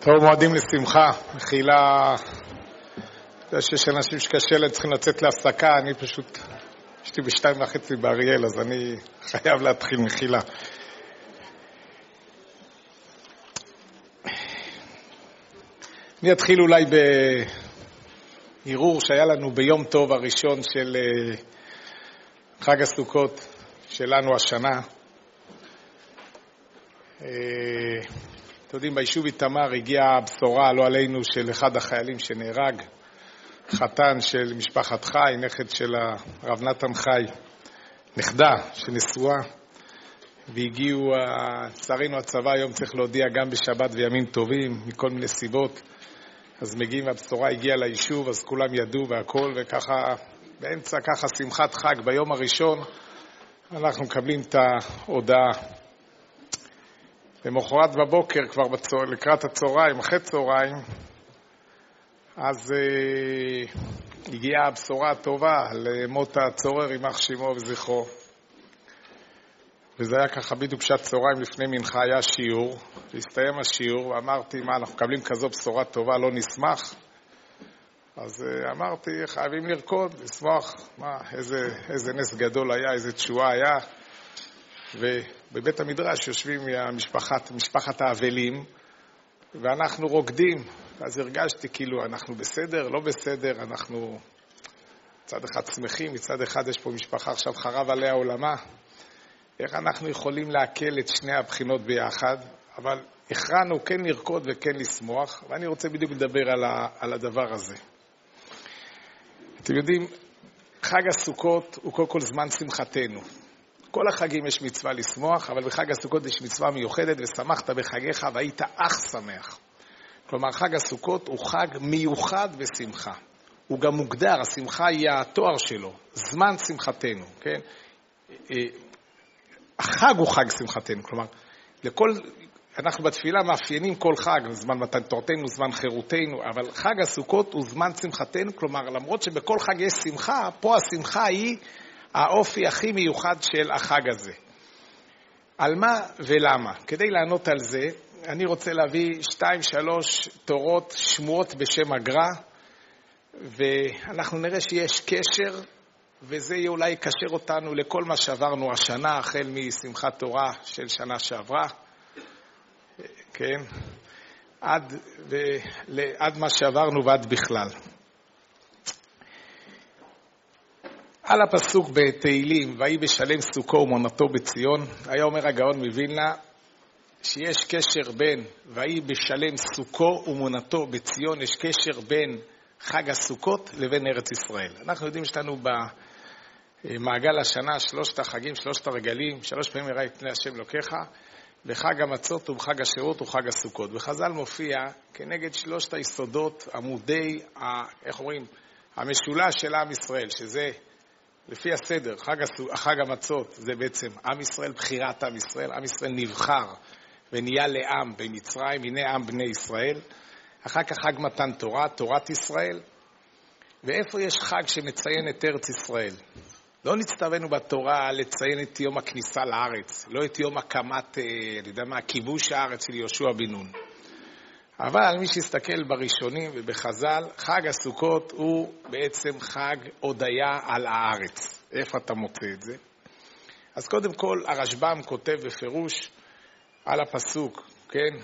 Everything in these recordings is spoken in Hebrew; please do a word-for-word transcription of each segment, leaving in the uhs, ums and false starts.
טוב, מועדים לשמחה, מחילה, שיש אנשים שקשה להם צריכים לצאת להפסקה, אני פשוט, יש לי בשתיים וחצי באריאל, אז אני חייב להתחיל מחילה. אני אתחיל אולי בערעור שהיה לנו ביום טוב הראשון של חג הסוכות שלנו השנה. אתם יודעים, ביישוב איתמר הגיעה הבשורה, לא עלינו, של אחד החיילים שנהרג, חתן של משפחת חי, נכד של הרב נתן חי, נכדה שנשואה, והגיעו, לצערנו הצבא היום צריך להודיע גם בשבת וימים טובים, מכל מיני סיבות, אז מגיעים והבשורה הגיעה ליישוב, אז כולם ידעו והכל, וככה, באמצע ככה שמחת חג, ביום הראשון, אנחנו מקבלים את ההודעה. למחרת בבוקר, כבר בצור... לקראת הצהריים, אחרי צהריים, אז אה, הגיעה הבשורה הטובה למות הצורר יימח שמו וזכרו. וזה היה ככה בדיוק שעת צהריים לפני מנחה, היה שיעור, והסתיים השיעור, ואמרתי, מה, אנחנו מקבלים כזו בשורה טובה, לא נשמח? אז אה, אמרתי, חייבים לרקוד, לשמוח, מה, איזה, איזה נס גדול היה, איזה תשועה היה. ובבית המדרש יושבים משפחת, משפחת האבלים, ואנחנו רוקדים. אז הרגשתי כאילו אנחנו בסדר, לא בסדר, אנחנו מצד אחד שמחים, מצד אחד יש פה משפחה עכשיו חרב עליה עולמה. איך אנחנו יכולים להקל את שני הבחינות ביחד, אבל הכרענו כן לרקוד וכן לשמוח, ואני רוצה בדיוק לדבר על, ה, על הדבר הזה. אתם יודעים, חג הסוכות הוא כל כל זמן שמחתנו. כל החגים יש מצווה לשמוח, אבל בחג הסוכות יש מצווה מיוחדת, ושמחת בחגיך והיית אך שמח. כלומר, חג הסוכות הוא חג מיוחד בשמחה. הוא גם מוגדר, השמחה היא התואר שלו, זמן שמחתנו, כן? החג הוא חג שמחתנו, כלומר, לכל, אנחנו בתפילה מאפיינים כל חג, זמן מתן תורתנו, זמן חירותנו, אבל חג הסוכות הוא זמן שמחתנו, כלומר, למרות שבכל חג יש שמחה, פה השמחה היא האופי הכי מיוחד של החג הזה. על מה ולמה? כדי לענות על זה, אני רוצה להביא שתיים, שלוש תורות שמועות בשם הגר"א, ואנחנו נראה שיש קשר, וזה אולי יקשר אותנו לכל מה שעברנו השנה, החל משמחת תורה של שנה שעברה, כן? עד, ו, עד מה שעברנו ועד בכלל. על הפסוק בתהילים, ויהי בשלם סוכו ומונתו בציון, היה אומר הגאון מווילנה, שיש קשר בין ויהי בשלם סוכו ומונתו בציון, יש קשר בין חג הסוכות לבין ארץ ישראל. אנחנו יודעים שלנו במעגל השנה שלושת החגים, שלושת הרגלים, שלוש פעמים יראה את פני השם לוקחה, בחג המצות ובחג השירות ובחג הסוכות. בחז"ל מופיע כנגד שלושת היסודות, עמודי, איך אומרים, המשולש של עם ישראל, שזה לפי הסדר, חג, חג המצות זה בעצם עם ישראל, בחירת עם ישראל, עם ישראל נבחר ונהיה לעם במצרים, הנה עם בני ישראל. אחר כך חג מתן תורה, תורת ישראל. ואיפה יש חג שמציין את ארץ ישראל? לא נצטווינו בתורה לציין את יום הכניסה לארץ, לא את יום הקמת, אני יודע מה, כיבוש הארץ של יהושע בן נון. אבל מי שיסתכל בראשונים ובחז"ל, חג הסוכות הוא בעצם חג הודיה על הארץ. איפה אתה מוצא את זה? אז קודם כל הרשב"ם כותב בפירוש על הפסוק, כן?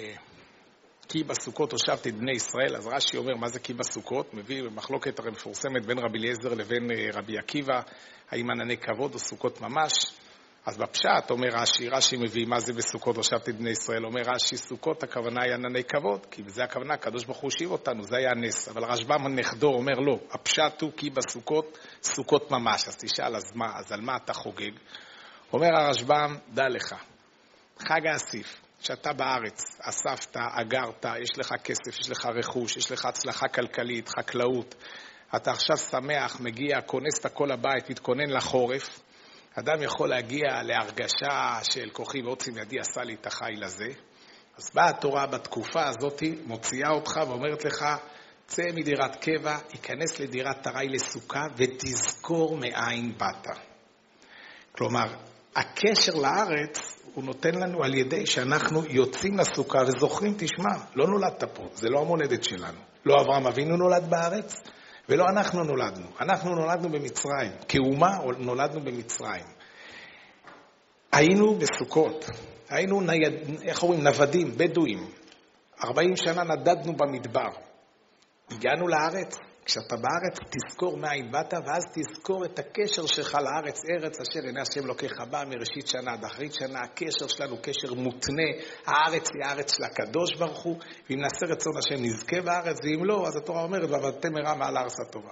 כי בסוכות הושבתי את בני ישראל. אז רש"י אומר מה זה כי בסוכות? מביא במחלוקת הרי מפורסמת בין רבי אליעזר לבין רבי עקיבא, האם ענני כבוד או סוכות ממש. אז בפשט אומר רש"י, רש"י מביא מה זה בסוכות הושבתי את בני ישראל, אומר רש"י סוכות הכוונה היא ענני כבוד, כי בזה הכוונה הקדוש ברוך הוא הושיב אותנו, זה היה נס. אבל הרשב"ם הנכדו אומר לא, הפשט הוא כי בסוכות סוכות ממש. אז תשאל אז מה, אז על מה אתה חוגג? אומר הרשב"ם, דע לך, חג האסיף, שאתה בארץ, אספת, אגרת, יש לך כסף, יש לך רכוש, יש לך הצלחה כלכלית, חקלאות, אתה עכשיו שמח, מגיע, כונס את כל הבית, מתכונן לחורף, אדם יכול להגיע להרגשה של כוחי ועוצם ידי עשה לי את החיל הזה. אז באה התורה בתקופה הזאת, מוציאה אותך ואומרת לך, צא מדירת קבע, ייכנס לדירת תראי לסוכה ותזכור מאין באת. כלומר, הקשר לארץ הוא נותן לנו על ידי שאנחנו יוצאים לסוכה וזוכרים, תשמע, לא נולדת פה, זה לא המולדת שלנו. לא אברהם אבינו נולד בארץ, ולא אנחנו נולדנו. אנחנו נולדנו במצרים. כאומה נולדנו במצרים. היינו בסוכות. היינו, נייד, איך אומרים, נוודים, בדואים. ארבעים שנה נדדנו במדבר. הגענו לארץ. כשאתה בארץ תזכור מאין באת, ואז תזכור את הקשר שלך לארץ, ארץ אשר עיני השם לוקח בא מראשית שנה עד אחרית שנה. הקשר שלנו קשר מותנה, הארץ היא הארץ של הקדוש ברוך הוא, ואם נעשה רצון השם נזכה בארץ, ואם לא, אז התורה אומרת, ועבדתם מרע מעל הארץ הטובה.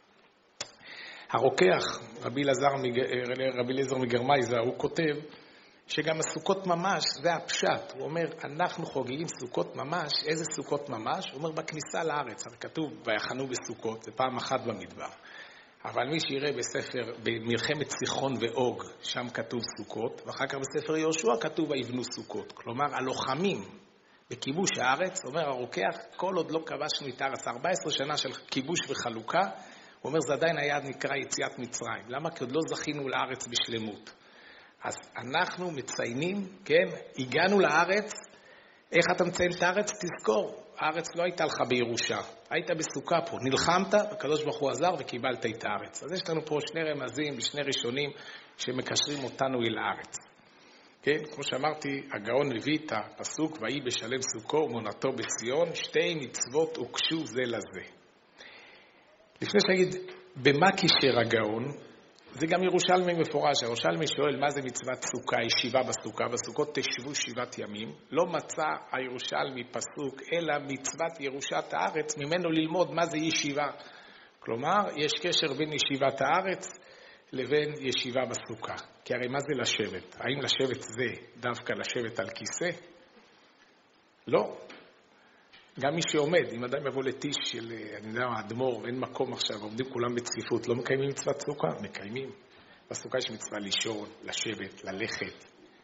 הרוקח, רבי אלעזר רבי אליעזר מגרמייזא, הוא כותב שגם הסוכות ממש, זה הפשט. הוא אומר, אנחנו חוגגים סוכות ממש. איזה סוכות ממש? הוא אומר, בכניסה לארץ. הרי כתוב, ויחנו בסוכות, זה פעם אחת במדבר. אבל מי שיראה בספר, במלחמת סיחון ואוג, שם כתוב סוכות, ואחר כך בספר יהושע כתוב, ויבנו סוכות. כלומר, הלוחמים בכיבוש הארץ, אומר הרוקח, כל עוד לא כבשנו את הארץ, ארבע עשרה שנה של כיבוש וחלוקה, הוא אומר, זה עדיין היה נקרא יציאת מצרים. למה? כי עוד לא זכינו לארץ בשלמות. אז אנחנו מציינים, כן, הגענו לארץ, איך אתה מציין את הארץ? תזכור, הארץ לא הייתה לך בירושה, היית בסוכה פה, נלחמת, הקדוש ברוך הוא עזר וקיבלת את הארץ. אז יש לנו פה שני רמזים ושני ראשונים שמקשרים אותנו אל הארץ. כן, כמו שאמרתי, הגאון מביא את הפסוק, ויהי בשלם סוכו ומונתו בציון, שתי מצוות הוקשו זה לזה. לפני שנגיד, במה קישר הגאון? זה גם ירושלמי מפורש. ירושלמי שואל מה זה מצוות סוכה, ישיבה בסוכה, בסוכות תשבו שבעת ימים. לא מצא הירושלמי פסוק, אלא מצוות ירושת הארץ, ממנו ללמוד מה זה ישיבה. כלומר, יש קשר בין ישיבת הארץ לבין ישיבה בסוכה. כי הרי מה זה לשבת? האם לשבת זה דווקא לשבת על כיסא? לא. גם מי שעומד, אם אדם יבוא לטיש של, אני יודע, האדמו"ר, אין מקום עכשיו, עומדים כולם בצפיפות, לא מקיימים מצוות סוכה? מקיימים. בסוכה יש מצווה לישון, לשבת, ללכת,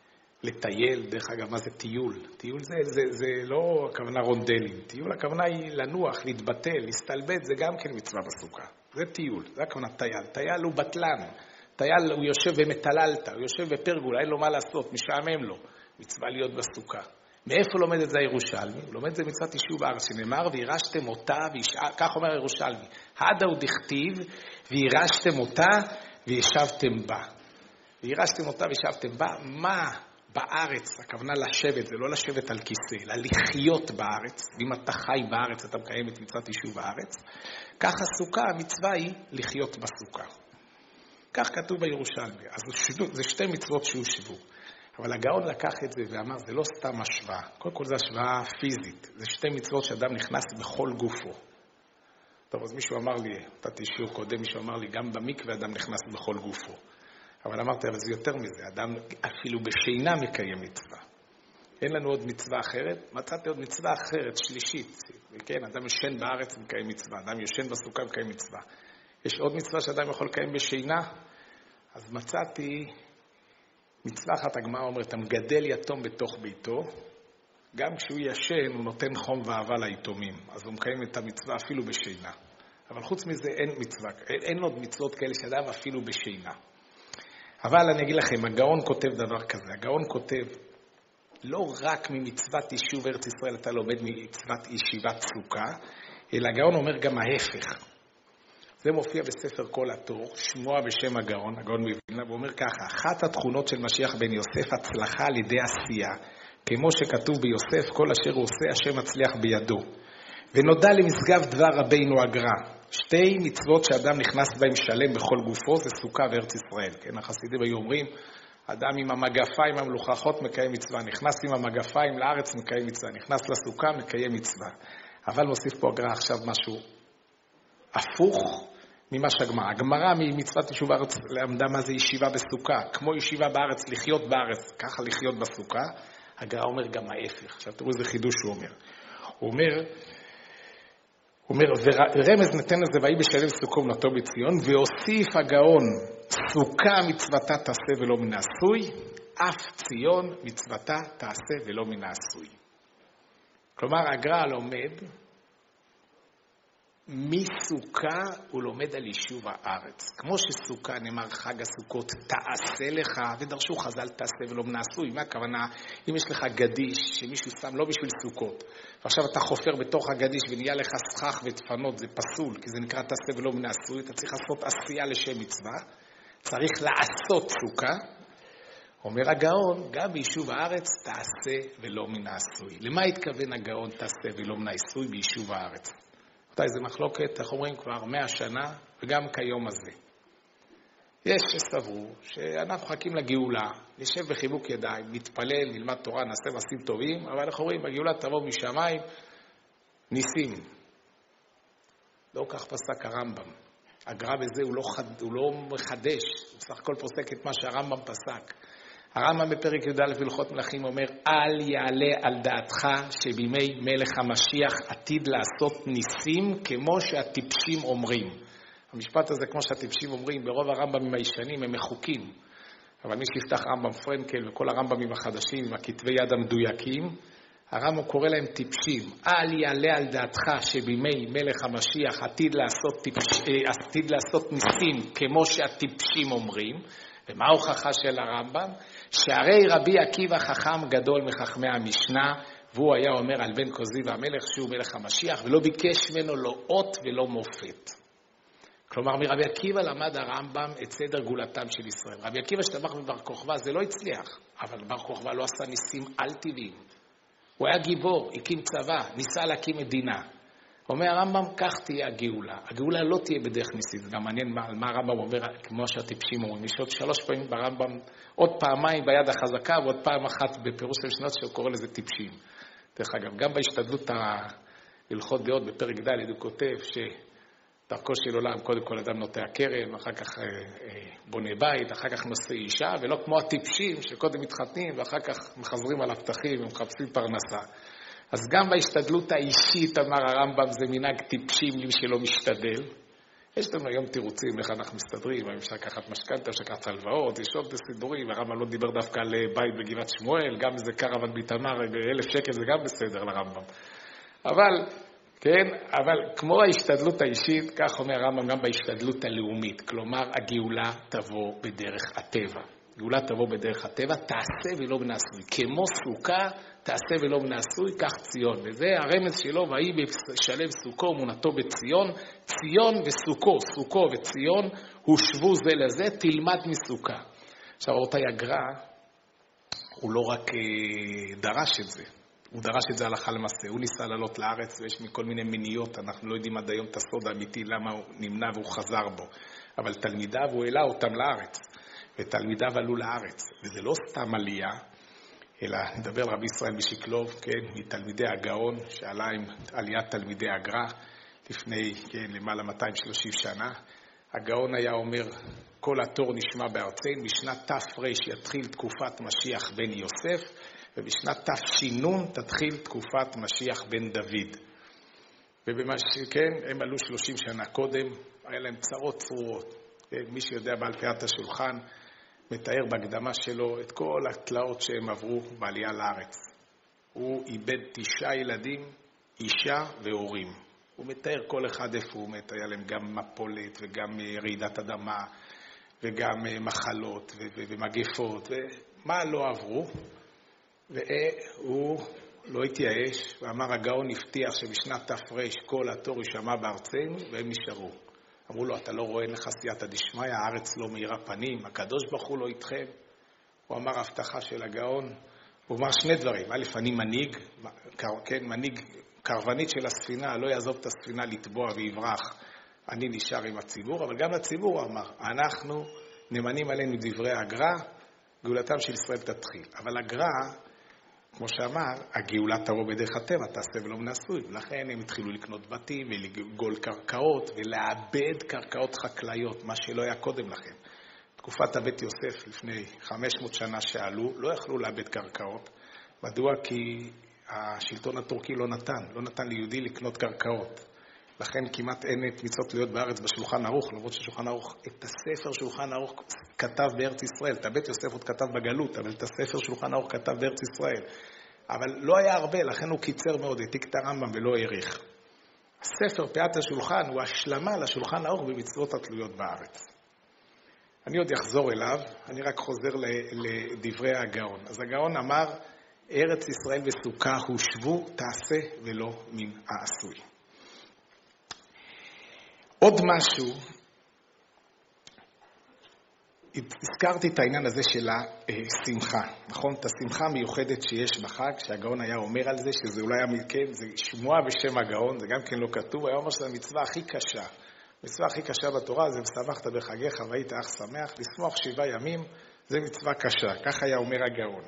לטייל. דרך אגב, מה זה טיול? טיול זה, זה, זה לא הכוונה רונדלים. טיול, הכוונה היא לנוח, להתבטל, להסתלבט, זה גם כן מצווה בסוכה. זה טיול, זה הכוונה טייל. טייל הוא בטלן. טייל הוא יושב ומטללת, הוא יושב בפרגולה, אין לו מה לעשות, משעמם לו. מצווה להיות בסוכה. מאיפה לומד את זה הירושלמי? הוא לומד את זה מצוות יישוב הארץ, שנאמר, וירשתם אותה, כך אומר הירושלמי, הדא הוא דכתיב, וירשתם אותה, וישבתם בה. וירשתם אותה, וישבתם בה. מה בארץ? הכוונה לשבת, זה לא לשבת על כיסא, אלא לחיות בארץ. ואם אתה חי בארץ, אתה מקיים את מצוות יישוב הארץ. כך הסוכה, המצווה היא לחיות בסוכה. כך כתוב בירושלמי. אז זה שתי מצוות שהושבו. אבל הגאון לקח את זה ואמר, זה לא סתם השוואה. קודם כל זה השוואה פיזית. זה שתי מצוות שאדם נכנס בכל גופו. טוב, אז מישהו אמר לי, נתתי שיעור קודם, מישהו אמר לי, גם במקווה אדם נכנס בכל גופו. אבל אמרתי, אבל זה יותר מזה. אדם אפילו בשינה מקיים מצווה. אין לנו עוד מצווה אחרת. מצאתי עוד מצווה אחרת, שלישית. כן, אדם יושן בארץ מקיים מצווה. אדם יושן בסוכה מקיים מצווה. יש עוד מצווה שאדם יכול לקיים בשינה. אז מצאתי מצווה אחת, הגמרא אומרת, אתה מגדל יתום בתוך ביתו, גם כשהוא ישן הוא נותן חום ואהבה ליתומים, אז הוא מקיים את המצווה אפילו בשינה. אבל חוץ מזה אין מצווה, אין, אין עוד מצוות כאלה שאדם אפילו בשינה. אבל אני אגיד לכם, הגאון כותב דבר כזה, הגאון כותב, לא רק ממצוות יישוב ארץ ישראל אתה לומד ממצוות ישיבת סוכה, אלא הגאון אומר גם ההפך. זה מופיע בספר כל התור, שמוע בשם הגאון, הגאון מווילנה, והוא אומר ככה, אחת התכונות של משיח בן יוסף, הצלחה על ידי עשייה, כמו שכתוב ביוסף, כל אשר הוא עושה, השם מצליח בידו. ונודע למשגב דבר רבינו הגר"א, שתי מצוות שאדם נכנס בהם שלם בכל גופו, זה סוכה וארץ ישראל. כן, החסידים היו אומרים, אדם עם המגפיים המלוכלכות מקיים מצווה, נכנס עם המגפיים לארץ מקיים מצווה, נכנס לסוכה מקיים מצווה. אבל מוסיף פה הגר"א עכשיו משהו הפוך, ממה שהגמרא. הגמרא ממצוות יישוב הארץ למדה מה זה ישיבה בסוכה. כמו ישיבה בארץ, לחיות בארץ, ככה לחיות בסוכה. הגר"א אומר גם ההפך. עכשיו תראו איזה חידוש הוא אומר. הוא אומר, הוא אומר, ורמז נתן לזה, ויהי בשלם סוכו ומונתו בציון, והוסיף הגאון, סוכה מצוותה תעשה ולא מן העשוי, אף ציון מצוותה תעשה ולא מן העשוי. כלומר, הגר"א לומד, מסוכה הוא לומד על יישוב הארץ. כמו שסוכה נאמר חג הסוכות תעשה לך, ודרשו חז"ל תעשה ולא מנעשוי. מה הכוונה? אם יש לך גדיש שמישהו שם לא בשביל סוכות, ועכשיו אתה חופר בתוך הגדיש ונהיה לך סכך ודפנות, זה פסול, כי זה נקרא תעשה ולא מנעשוי. אתה צריך לעשות עשייה לשם מצווה, צריך לעשות סוכה. אומר הגאון, גם ביישוב הארץ תעשה ולא מנעשוי. למה התכוון הגאון תעשה ולא מנעשוי ביישוב הארץ? אותי זה מחלוקת, אנחנו אומרים כבר מאה שנה, וגם כיום הזה. יש שסברו שאנחנו חכים לגאולה, נשב בחיבוק ידיים, נתפלל, נלמד תורה, נעשה מעשים טובים, אבל אנחנו אומרים, הגאולה תבוא משמיים, ניסים. לא כך פסק הרמב"ם. הגר"א בזה הוא לא, חד, הוא לא מחדש, הוא סך הכל פוסק את מה שהרמב"ם פסק. הרמב"ם בפרק י"א הלכות מלכים אומר, אל יעלה על דעתך שבימי מלך המשיח עתיד לעשות ניסים כמו שהטיפשים אומרים. המשפט הזה, כמו שהטיפשים אומרים, ברוב הרמב"מים הישנים הם מחוקים. אבל מי שיפתח רמב"ם פרנקל וכל הרמב"מים החדשים, עם הכתבי יד המדויקים, הרמב"ם קורא להם טיפשים. אל יעלה על דעתך שבימי מלך המשיח עתיד לעשות, טיפש, עתיד לעשות ניסים כמו שהטיפשים אומרים. ומה ההוכחה של הרמב"ם? שהרי רבי עקיבא חכם גדול מחכמי המשנה, והוא היה אומר על בן כוזיבא המלך שהוא מלך המשיח, ולא ביקש ממנו לא אות ולא מופת. כלומר, מרבי עקיבא למד הרמב"ם את סדר גאולתם של ישראל. רבי עקיבא שתמך בבר כוכבא, זה לא הצליח, אבל בר כוכבא לא עשה ניסים על טבעיים. הוא היה גיבור, הקים צבא, ניסה להקים מדינה. אומר הרמב"ם, כך תהיה הגאולה. הגאולה לא תהיה בדרך ניסית. זה גם מעניין מה, מה הרמב"ם אומר, כמו שהטיפשים אומרים. יש עוד שלוש פעמים ברמב"ם, עוד פעמיים ביד החזקה, ועוד פעם אחת בפירוש של שנות שהוא קורא לזה טיפשים. דרך אגב, גם בהשתדלות ההלכות דעות בפרק ד' הוא כותב שדרכו של עולם, קודם כל אדם נוטע כרם, אחר כך בונה בית, אחר כך נושא אישה, ולא כמו הטיפשים שקודם מתחתנים, ואחר כך מחזרים על הפתחים ומחפשים פרנסה. אז גם בהשתדלות האישית, אמר הרמב"ם, זה מנהג טיפשים למי שלא משתדל. יש לנו היום תירוצים איך אנחנו מסתדרים, אפשר לקחת משכנתא, אפשר לקחת הלוואות, יש עוד סידורים, הרמב"ם לא דיבר דווקא על בית בגבעת שמואל, גם איזה קרוון בתמר, אלף שקל זה גם בסדר לרמב"ם. אבל, כן, אבל כמו ההשתדלות האישית, כך אומר הרמב"ם גם בהשתדלות הלאומית, כלומר הגאולה תבוא בדרך הטבע. גאולה תבוא בדרך הטבע, תעשה ולא מנעשוי. כמו סוכה, תעשה ולא מנעשוי, כך ציון. וזה הרמז שלו, והיא בשלב סוכו ומונתו בציון. ציון וסוכו, סוכו וציון, הושבו זה לזה, תלמד מסוכה. עכשיו, אותי הגר"א, הוא לא רק דרש את זה, הוא דרש את זה הלכה למעשה. הוא ניסה לעלות לארץ, ויש מכל מיני מניות, אנחנו לא יודעים עד היום את הסוד האמיתי, למה הוא נמנע והוא חזר בו. אבל תלמידיו, הוא העלה אותם לארץ. ותלמידיו עלו לארץ, וזה לא סתם עלייה, אלא נדבר רבי ישראל בשקלוב, כן, מתלמידי הגאון, שעלה עם עליית תלמידי הגר"א, לפני, כן, למעלה מאתיים ושלושים שנה. הגאון היה אומר, כל התור נשמע בארצנו, בשנת תפ"ר יתחיל תקופת משיח בן יוסף, ובשנת תש"ן תתחיל תקופת משיח בן דוד. ובמה שכן, הם עלו שלושים שנה קודם, היה להם צרות צרורות. כן, מי שיודע בעל פאת השולחן, מתאר בהקדמה שלו את כל התלאות שהם עברו בעלייה לארץ. הוא איבד תשעה ילדים, אישה והורים. הוא מתאר כל אחד איפה הוא מת, היה להם גם מפולת וגם רעידת אדמה וגם מחלות ומגפות ומה לא עברו. והוא לא התייאש ואמר הגאון הבטיח שבשנת תפ"ר כל התור יישמע בארצנו והם נשארו. אמרו לו, אתה לא רואה לך סייעתא דשמיא, הארץ לא מאירה פנים, הקדוש ברוך הוא לא איתכם. הוא אמר הבטחה של הגאון, הוא אמר שני דברים. א', אני מנהיג, כן, מנהיג קרבנית של הספינה, לא יעזוב את הספינה לטבוע ויברח. אני נשאר עם הציבור, אבל גם לציבור הוא אמר, אנחנו נמנים עלינו דברי הגר"א, גאולתם של ישראל תתחיל. אבל הגר"א, כמו שאמר, הגאולה תבוא בדרך הטבע, תעשה ולא מנעשוי. ולכן הם התחילו לקנות בתים ולגול קרקעות ולאבד קרקעות חקלאיות, מה שלא היה קודם לכן. תקופת הבית יוסף לפני חמש מאות שנה שעלו, לא יכלו לאבד קרקעות. מדוע? כי השלטון הטורקי לא נתן, לא נתן ליהודי לקנות קרקעות. לכן כמעט אין את מצוות תלויות בארץ בשולחן ערוך, למרות ששולחן ערוך, את הספר שולחן ערוך כתב בארץ ישראל, את הבית יוסף עוד כתב בגלות, אבל את הספר שולחן ערוך כתב בארץ ישראל. אבל לא היה הרבה, לכן הוא קיצר מאוד, העתיק את הרמב"ם ולא העריך. ספר פאת השולחן הוא השלמה לשולחן האור במצוות התלויות בארץ. אני עוד אחזור אליו, אני רק חוזר לדברי הגאון. אז הגאון אמר, ארץ ישראל וסוכה הושבו, תעשה ולא מן העשוי. עוד משהו, הזכרתי את העניין הזה של השמחה, נכון? את השמחה המיוחדת שיש בחג, שהגאון היה אומר על זה, שזה אולי כן, זה שמוע בשם הגאון, זה גם כן לא כתוב, היה אומר שזה המצווה הכי קשה. המצווה הכי קשה בתורה זה ושמחת בחגיך והיית אך שמח, לשמוח שבעה ימים, זה מצווה קשה, כך היה אומר הגאון.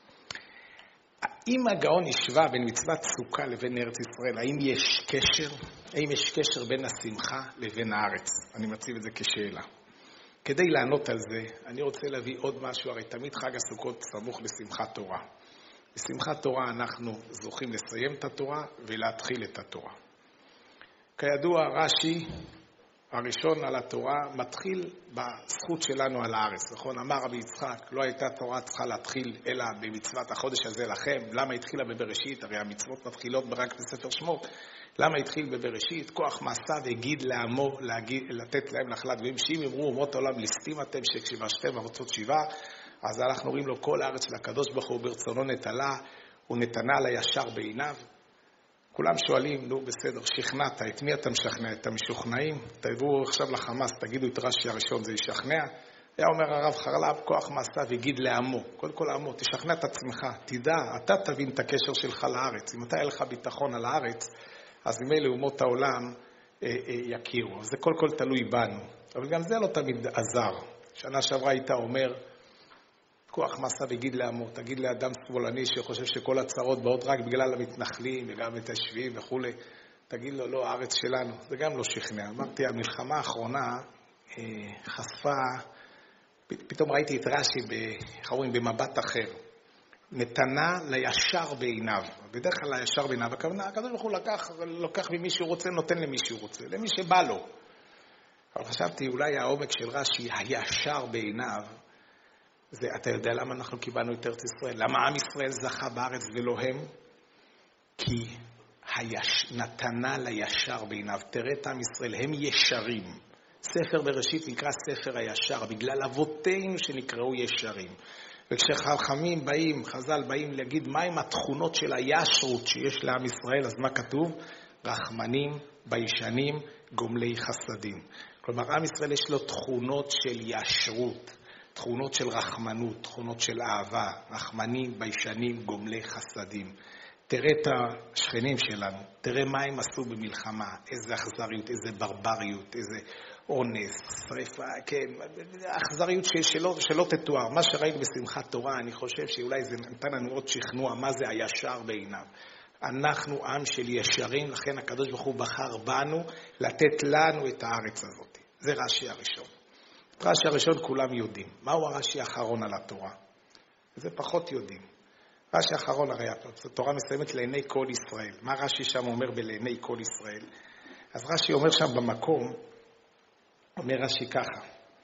אם הגאון השווה בין מצוות סוכה לבין ארץ ישראל, האם יש קשר? האם יש קשר בין השמחה לבין הארץ? אני מציב את זה כשאלה. כדי לענות על זה, אני רוצה להביא עוד משהו, הרי תמיד חג הסוכות סמוך לשמחת תורה. בשמחת תורה אנחנו זוכים לסיים את התורה ולהתחיל את התורה. כידוע, רש"י הראשון על התורה מתחיל בזכות שלנו על הארץ, נכון? אמר רבי יצחק, לא הייתה תורה צריכה להתחיל אלא במצוות החודש הזה לכם. למה התחילה בבראשית? הרי המצוות מתחילות רק בספר שמות. למה התחיל בבראשית? כוח מעשה והגיד לעמו, להגיד, לתת להם נחלת גויים. שאם אמרו אומות העולם ליסטים אתם שכבשתם ארצות שבעה, אז אנחנו אומרים לו כל הארץ לקדוש ברוך הוא ברצונו נטלה, הוא נתנה לישר בעיניו. כולם שואלים, נו בסדר, שכנעת, את מי אתה משכנע? את המשוכנעים? תעברו עכשיו לחמאס, תגידו את רש"י הראשון, זה ישכנע? היה אומר הרב חרל"פ, כוח מעשה והגיד לעמו, קודם כל לעמו, תשכנע את עצמך, תדע, אתה תבין את הקשר שלך לארץ. אם אתה היה לך ביטחון על הארץ, אז אם אלה אומות העולם אה, אה, יכירו. זה כל כל תלוי בנו, אבל גם זה לא תמיד עזר. שנה שעברה היית אומר, כוח מעשה וגיד לעמו, תגיד לאדם סבולני שחושב שכל הצרות באות רק בגלל המתנחלים וגם מתיישבים וכו', תגיד לו, לא, הארץ שלנו. זה גם לא שכנע. אמרתי, המלחמה האחרונה אה, חשפה, פתאום ראיתי את רש"י, איך אומרים, במבט אחר. נתנה לישר בעיניו. בדרך כלל לישר בעיניו, הכוונה, הקדוש ברוך הוא לקח, לוקח ממי שהוא רוצה, נותן למי שהוא רוצה, למי שבא לו. אבל חשבתי, אולי העומק של רש"י, הישר בעיניו, זה, אתה יודע למה אנחנו קיבלנו את ארץ ישראל? למה עם ישראל זכה בארץ ולא הם? כי היש, נתנה לישר בעיניו. תראה את עם ישראל, הם ישרים. ספר בראשית נקרא ספר הישר, בגלל אבותינו שנקראו ישרים. וכשחכמים באים, חז"ל באים להגיד מהם התכונות של הישרות שיש לעם ישראל, אז מה כתוב? רחמנים, ביישנים, גומלי חסדים. כלומר, עם ישראל יש לו תכונות של ישרות. תכונות של רחמנות, תכונות של אהבה, רחמנים, ביישנים, גומלי חסדים. תראה את השכנים שלנו, תראה מה הם עשו במלחמה, איזה אכזריות, איזה ברבריות, איזה אונס, שריפה, כן, אכזריות שלא, שלא תתואר. מה שראינו בשמחת תורה, אני חושב שאולי זה נתן לנו עוד שכנוע, מה זה הישר בעיניו. אנחנו עם של ישרים, לכן הקדוש ברוך הוא בחר בנו לתת לנו את הארץ הזאת. זה רש"י הראשון. רש"י הראשון כולם יודעים. מהו הרש"י האחרון על התורה? זה פחות יודעים. רש"י האחרון הרי התורה מסיימת לעיני כל ישראל. מה רש"י שם אומר בלעיני כל ישראל? אז רש"י אומר שם במקום, אומר רש"י ככה,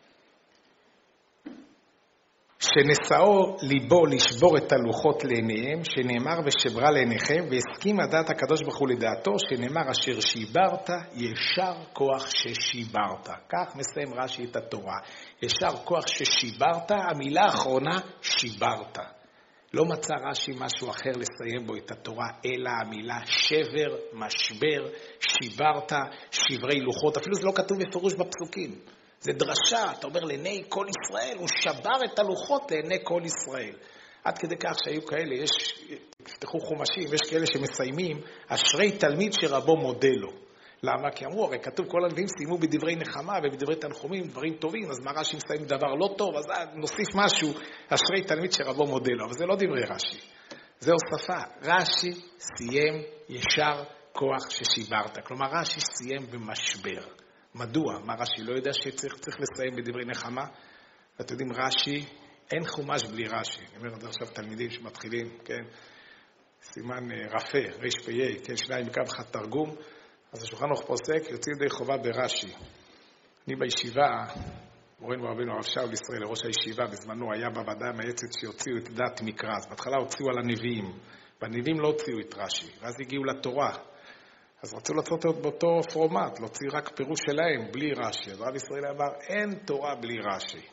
שנשאו ליבו לשבור את הלוחות לעיניהם, שנאמר ושברה לעיניכם, והסכים לדעת הקדוש ברוך הוא לדעתו, שנאמר אשר שיברת, ישר כוח ששיברת. כך מסיים רש"י את התורה. ישר כוח ששיברת, המילה האחרונה, שיברת. לא מצא רש"י משהו אחר לסיים בו את התורה, אלא המילה שבר, משבר, שיברת, שברי לוחות. אפילו זה לא כתוב בפירוש בפסוקים. זה דרשה, אתה אומר לעיני כל ישראל, הוא שבר את הלוחות לעיני כל ישראל. עד כדי כך שהיו כאלה, יש, תפתחו חומשים, יש כאלה שמסיימים, אשרי תלמיד שרבו מודה לו. למה? כי אמרו, הרי כתוב כל הנביאים סיימו בדברי נחמה ובדברי תנחומים, דברים טובים, אז מה רש"י מסיים דבר לא טוב, אז נוסיף משהו, אשרי תלמיד שרבו מודה לו. אבל זה לא דברי רש"י, זה הוספה. רש"י סיים ישר כוח ששיברת. כלומר, רש"י סיים במשבר. מדוע? מה רש"י לא יודע שצריך צריך לסיים בדברי נחמה? ואתם יודעים, רש"י, אין חומש בלי רש"י. אני אומר, זה עכשיו תלמידים שמתחילים, כן? סימן רפה, ריש פיה, כן? שניים מקו אחד תרגום. אז השולחן ערוך פוסק, יוצאים ידי חובה ברש"י. אני בישיבה, מורנו ורבנו הרב שאול ישראל, ראש הישיבה, בזמנו היה בוועדה המייעצת שהוציאו את דעת מקרא. אז בהתחלה הוציאו על הנביאים, והנביאים לא הוציאו את רש"י, ואז הגיעו לתורה. אז רצו לעשות באותו פורמט, להוציא רק פירוש שלהם, בלי רש"י. אז רב ישראל אמר, אין תורה בלי רש"י.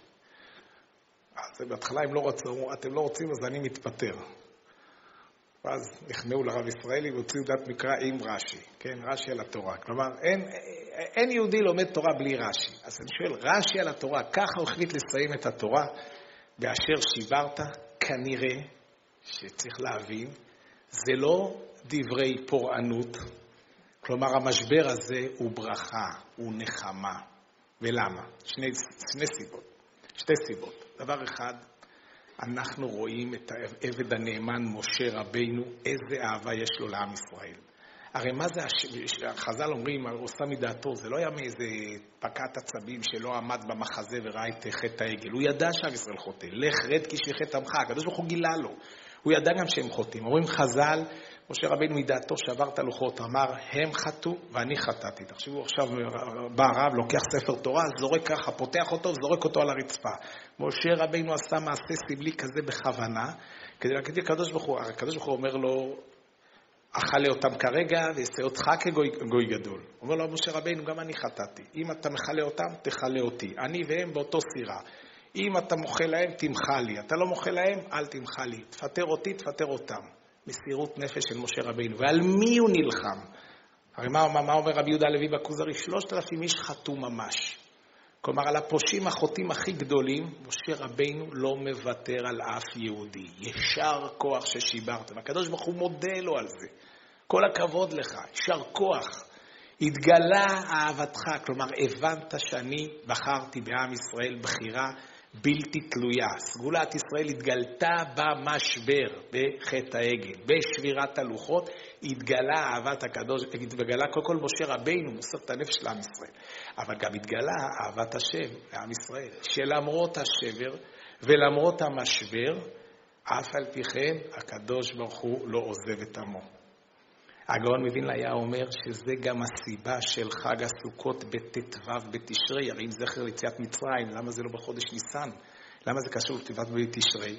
אז בהתחלה הם לא רצו, אתם לא רוצים, אז אני מתפטר. ואז נכנעו לרב ישראלי והוציאו דת מקרא עם רש"י, כן, רש"י על התורה. כלומר, אין, אין יהודי לומד תורה בלי רש"י. אז אני שואל, רש"י על התורה, ככה הוא החליט לסיים את התורה, באשר שיברת, כנראה שצריך להבין, זה לא דברי פורענות, כלומר, המשבר הזה הוא ברכה, הוא נחמה. ולמה? שני, שני סיבות, שתי סיבות. דבר אחד, אנחנו רואים את העבד הנאמן משה רבינו, איזה אהבה יש לו לעם ישראל. הרי מה זה, החז"ל אומרים, הוא עושה מדעתו, זה לא היה מאיזה פקת עצבים שלא עמד במחזה וראה את חטא העגל. הוא ידע שעם ישראל חוטא, לך רד כי שחט עמך, הקדוש ברוך הוא גילה לו. הוא ידע גם שהם חוטאים. אומרים חז"ל, משה רבינו מדעתו שבר את הלוחות, אמר, הם חטאו ואני חטאתי. תחשבו עכשיו, בא הרב, לוקח ספר תורה, זורק ככה, פותח אותו, זורק אותו על הרצפה. משה רבינו עשה מעשה סמלי כזה בכוונה, כדי להגיד לקדוש ברוך הוא, הקדוש ברוך הוא אומר לו, אכלה אותם כרגע ויעשה אותך כגוי גוי גדול. אומר לו, משה רבינו, גם אני חטאתי. אם אתה מחלה אותם, תחלה אותי. אני והם באותו סירה. אם אתה מוכל להם, תמחה לי. אתה לא מוכל להם, אל תמחה לי. תפטר אותי, תפטר אותם. מסירות נפש של משה רבינו. ועל מי הוא נלחם? הרי מה, מה, מה אומר רבי יהודה הלוי בכוזרי? שלושת אלפים איש חטאו ממש. כלומר, על הפושעים החוטאים הכי גדולים, משה רבינו לא מוותר על אף יהודי. ישר כוח ששיברת. והקדוש ברוך הוא מודה לו על זה. כל הכבוד לך, ישר כוח. התגלה אהבתך, כלומר, הבנת שאני בחרתי בעם ישראל בחירה בלתי תלויה. סגולת ישראל התגלתה במשבר, בחטא העגל, בשבירת הלוחות, התגלה אהבת הקדוש, התגלה כל כל משה רבינו, מוסר את הנפש לעם ישראל. אבל גם התגלה אהבת השם לעם ישראל, שלמרות השבר ולמרות המשבר, אף על פי כן, הקדוש ברוך הוא לא עוזב את עמו. הגאון מווילנה היה אומר שזה גם הסיבה של חג הסוכות בתתוו בתשרי, הרי אם זכר ליציאת מצרים, למה זה לא בחודש ניסן? למה זה קשור לתתוו בתשרי?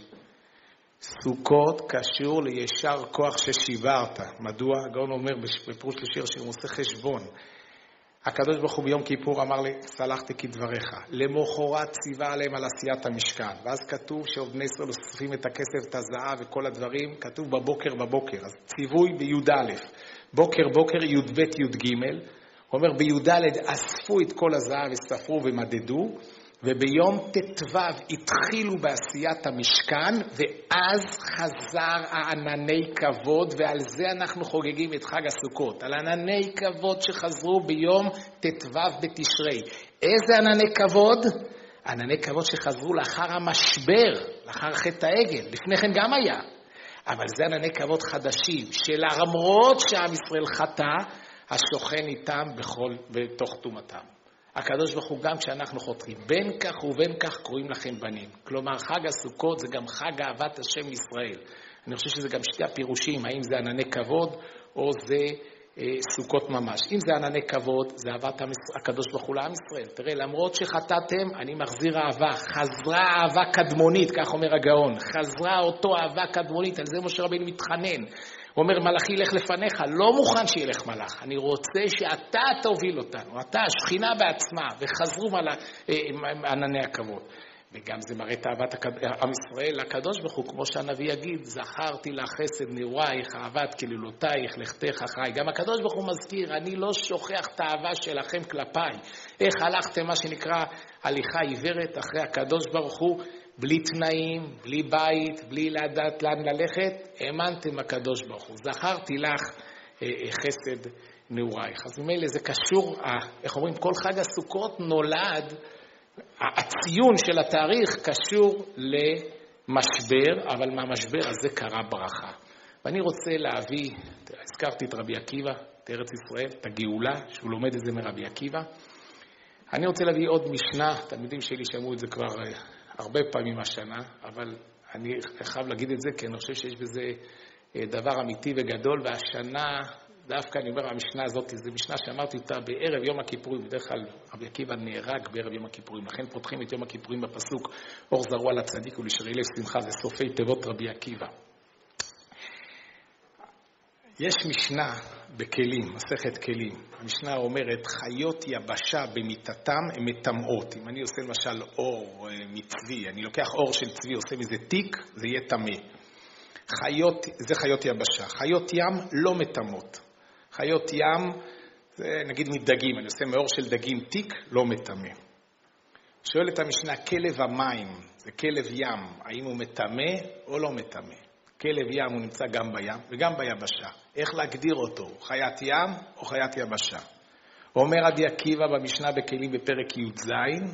סוכות קשור לישר כוח ששיברת. מדוע? הגאון אומר בפירוש לשיר שהוא עושה חשבון. הקדוש ברוך הוא ביום כיפור אמר לי, סלחתי כדבריך. למחרת ציווה עליהם על עשיית המשכן. ואז כתוב שעובדי ישראל אוספים את הכסף, את הזהב וכל הדברים, כתוב בבוקר בבוקר. אז ציווי בי"ד א', בוקר בוקר י"ב י"ג. הוא אומר בי"ד אספו את כל הזהב וספרו ומדדו, וביום תתוו התחילו בעשיית המשכן, ואז חזר הענני כבוד, ועל זה אנחנו חוגגים את חג הסוכות, על ענני כבוד שחזרו ביום תתוו בתשרי. איזה ענני כבוד? ענני כבוד שחזרו לאחר המשבר, לאחר חטא העגל, לפני כן גם היה. אבל זה ענני כבוד חדשים, שלמרות שעם ישראל חטא, השוכן איתם בכל, בתוך תומתם. הקדוש ברוך הוא גם כשאנחנו חותרים, בין כך ובין כך קוראים לכם בנים. כלומר, חג הסוכות זה גם חג אהבת השם ישראל. אני חושב שזה גם שתי הפירושים, האם זה ענני כבוד או זה אה, סוכות ממש. אם זה ענני כבוד, זה אהבת הקדוש ברוך הוא לעם ישראל. תראה, למרות שחטאתם, אני מחזיר אהבה. חזרה אהבה קדמונית, כך אומר הגאון. חזרה אותו אהבה קדמונית, על זה משה רבינו מתחנן. הוא אומר, מלאכי ילך לפניך, לא מוכן שילך מלאך, אני רוצה שאתה תוביל אותנו, אתה, השכינה בעצמה, וחזרו ענני הכבוד. וגם זה מראה את אהבת עם ישראל לקדוש ברוך הוא, כמו שהנביא יגיד, זכרתי לך חסד נעורייך, אהבת כלילותייך, לכתך אחריי. גם הקדוש ברוך הוא מזכיר, אני לא שוכח את האהבה שלכם כלפיי. איך הלכתם מה שנקרא הליכה עיוורת אחרי הקדוש ברוך הוא, בלי תנאים, בלי בית, בלי לדעת לאן ללכת, האמנתם הקדוש ברוך הוא. זכרתי לך אה, חסד נעורייך. אז ממילא זה קשור, אה, איך אומרים, כל חג הסוכות נולד, הציון של התאריך קשור למשבר, אבל מהמשבר הזה קרה ברכה. ואני רוצה להביא, הזכרתי את רבי עקיבא, את ארץ ישראל, את הגאולה, שהוא לומד את זה מרבי עקיבא. אני רוצה להביא עוד משנה, תלמידים שלי שמעו את זה כבר הרבה פעמים השנה, אבל אני חייב להגיד את זה, כי אני חושב שיש בזה דבר אמיתי וגדול, והשנה, דווקא אני אומר, המשנה הזאת, זו משנה שאמרתי אותה בערב יום הכיפורים, בדרך כלל רבי עקיבא נהרג בערב יום הכיפורים, לכן פותחים את יום הכיפורים בפסוק, אור זרוע לצדיק ולשרי לב שמחה, זה סופי תיבות רבי עקיבא. יש משנה בכלים, מסכת כלים. המשנה אומרת, חיות יבשה במיטתם הן מטמאות. אם אני עושה למשל אור מצבי, אני לוקח אור של צבי, עושה מזה תיק, זה יהיה טמא. חיות, זה חיות יבשה. חיות ים לא מטמאות. חיות ים, זה נגיד מדגים, אני עושה מאור של דגים תיק, לא מטמא. שואלת המשנה, כלב המים, זה כלב ים, האם הוא מטמא או לא מטמא? כלב ים הוא נמצא גם בים וגם ביבשה. איך להגדיר אותו? חיית ים או חיית יבשה? אומר רבי עקיבא במשנה בכלים בפרק י"ז,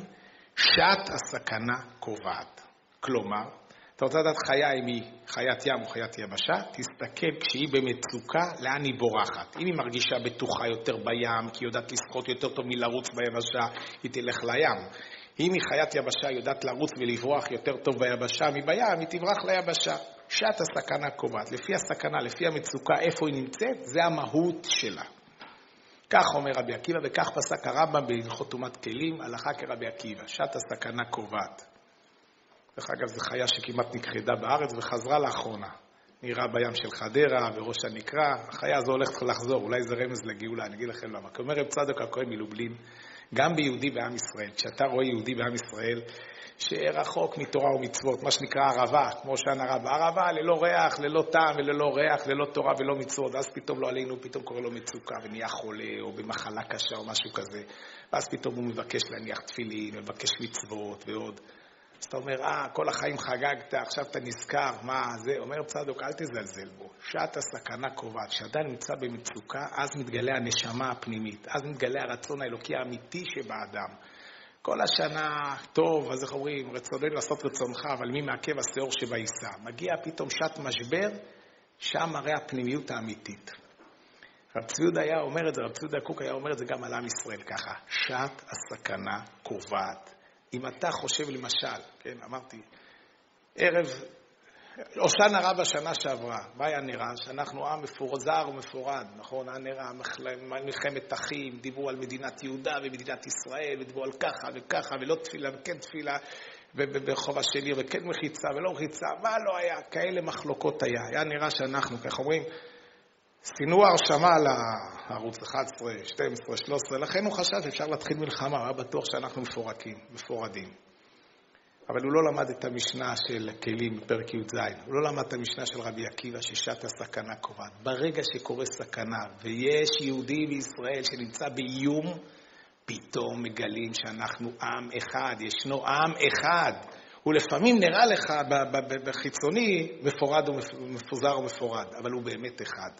שעת הסכנה קובעת. כלומר, אתה רוצה לדעת חיה אם היא חיית ים או חיית יבשה, תסתכל כשהיא במצוקה לאן היא בורחת. אם היא מרגישה בטוחה יותר בים, כי היא יודעת לשחות יותר טוב מלרוץ ביבשה, היא תלך לים. אם היא חיית יבשה, יודעת לרוץ ולברוח יותר טוב ביבשה מבים, היא תברח ליבשה. שעת הסכנה קובעת. לפי הסכנה, לפי המצוקה, איפה היא נמצאת, זה המהות שלה. כך אומר רבי עקיבא, וכך פסק הרמב"ם בהלכות טומאת כלים, הלכה כרבי עקיבא. שעת הסכנה קובעת. דרך אגב, זו חיה שכמעט נכחדה בארץ וחזרה לאחרונה. נראה בים של חדרה וראש הנקרא. החיה הזו הולכת לחזור, אולי זה רמז לגאולה, אני אגיד לכם למה. כי אומר רב צדוק הכהן מלובלין, גם ביהודי בעם ישראל, כשאתה רואה יהודי בעם ישראל, שרחוק מתורה ומצוות, מה שנקרא ערבה, כמו שאנה רבה, ערבה ללא ריח, ללא טעם וללא ריח, ללא תורה ולא מצוות, ואז פתאום לא עלינו, פתאום קורא לו מצוקה ונהיה חולה או במחלה קשה או משהו כזה, ואז פתאום הוא מבקש להניח תפילין, מבקש מצוות ועוד. אז אתה אומר, אה, כל החיים חגגת, עכשיו אתה נזכר, מה זה? אומר צדוק, אל תזלזל בו. שעת הסכנה קובעת, כשאדם נמצא במצוקה, אז מתגלה הנשמה הפנימית, אז מתגלה הרצון האלוקי האמיתי שבאדם. כל השנה טוב, אז איך אומרים, רצוננו לעשות רצונך, אבל מי מעכב השאור שבעיסה? מגיע פתאום שעת משבר, שם מראה הפנימיות האמיתית. רב צבי יהודה היה אומר את זה, רב צבי יהודה קוק היה אומר את זה גם על עם ישראל ככה, שעת הסכנה קובעת. אם אתה חושב למשל, כן, אמרתי, ערב, הושענא רבה שנה שעברה, מה היה נראה? שאנחנו עם מפוזר ומפורד, נכון? היה נראה מלחמת אחים, דיברו על מדינת יהודה ומדינת ישראל, ודיברו על ככה וככה, ולא תפילה וכן תפילה, ובחובה שלי וכן מחיצה ולא מחיצה, מה לא היה? כאלה מחלוקות היה. היה נראה שאנחנו, כך אומרים, סינואר שמע על הערוץ אחת עשרה, שתים עשרה, שלוש עשרה, לכן הוא חשב שאפשר להתחיל מלחמה, הוא היה בטוח שאנחנו מפורקים, מפורדים. אבל הוא לא למד את המשנה של כלים בפרק י"ז, הוא לא למד את המשנה של רבי עקיבא ששעת הסכנה קובעת. ברגע שקורה סכנה ויש יהודי בישראל שנמצא באיום, פתאום מגלים שאנחנו עם אחד, ישנו עם אחד. הוא לפעמים נראה לך בחיצוני מפורד ומפוזר ומפורד, אבל הוא באמת אחד.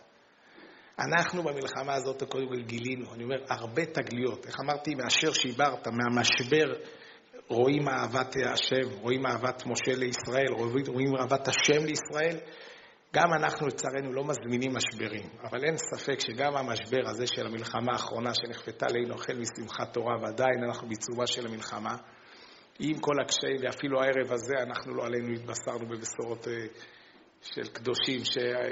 אנחנו במלחמה הזאת קודם כל גילינו, אני אומר, הרבה תגליות. איך אמרתי, מאשר שיברת, מהמשבר, רואים אהבת השם, רואים אהבת משה לישראל, רואים אהבת השם לישראל. גם אנחנו לצערנו לא מזמינים משברים, אבל אין ספק שגם המשבר הזה של המלחמה האחרונה שנכפתה עלינו החל משמחת תורה, ועדיין אנחנו בעיצומה של המלחמה, עם כל הקשיים, ואפילו הערב הזה אנחנו לא עלינו התבשרנו בבשורות של קדושים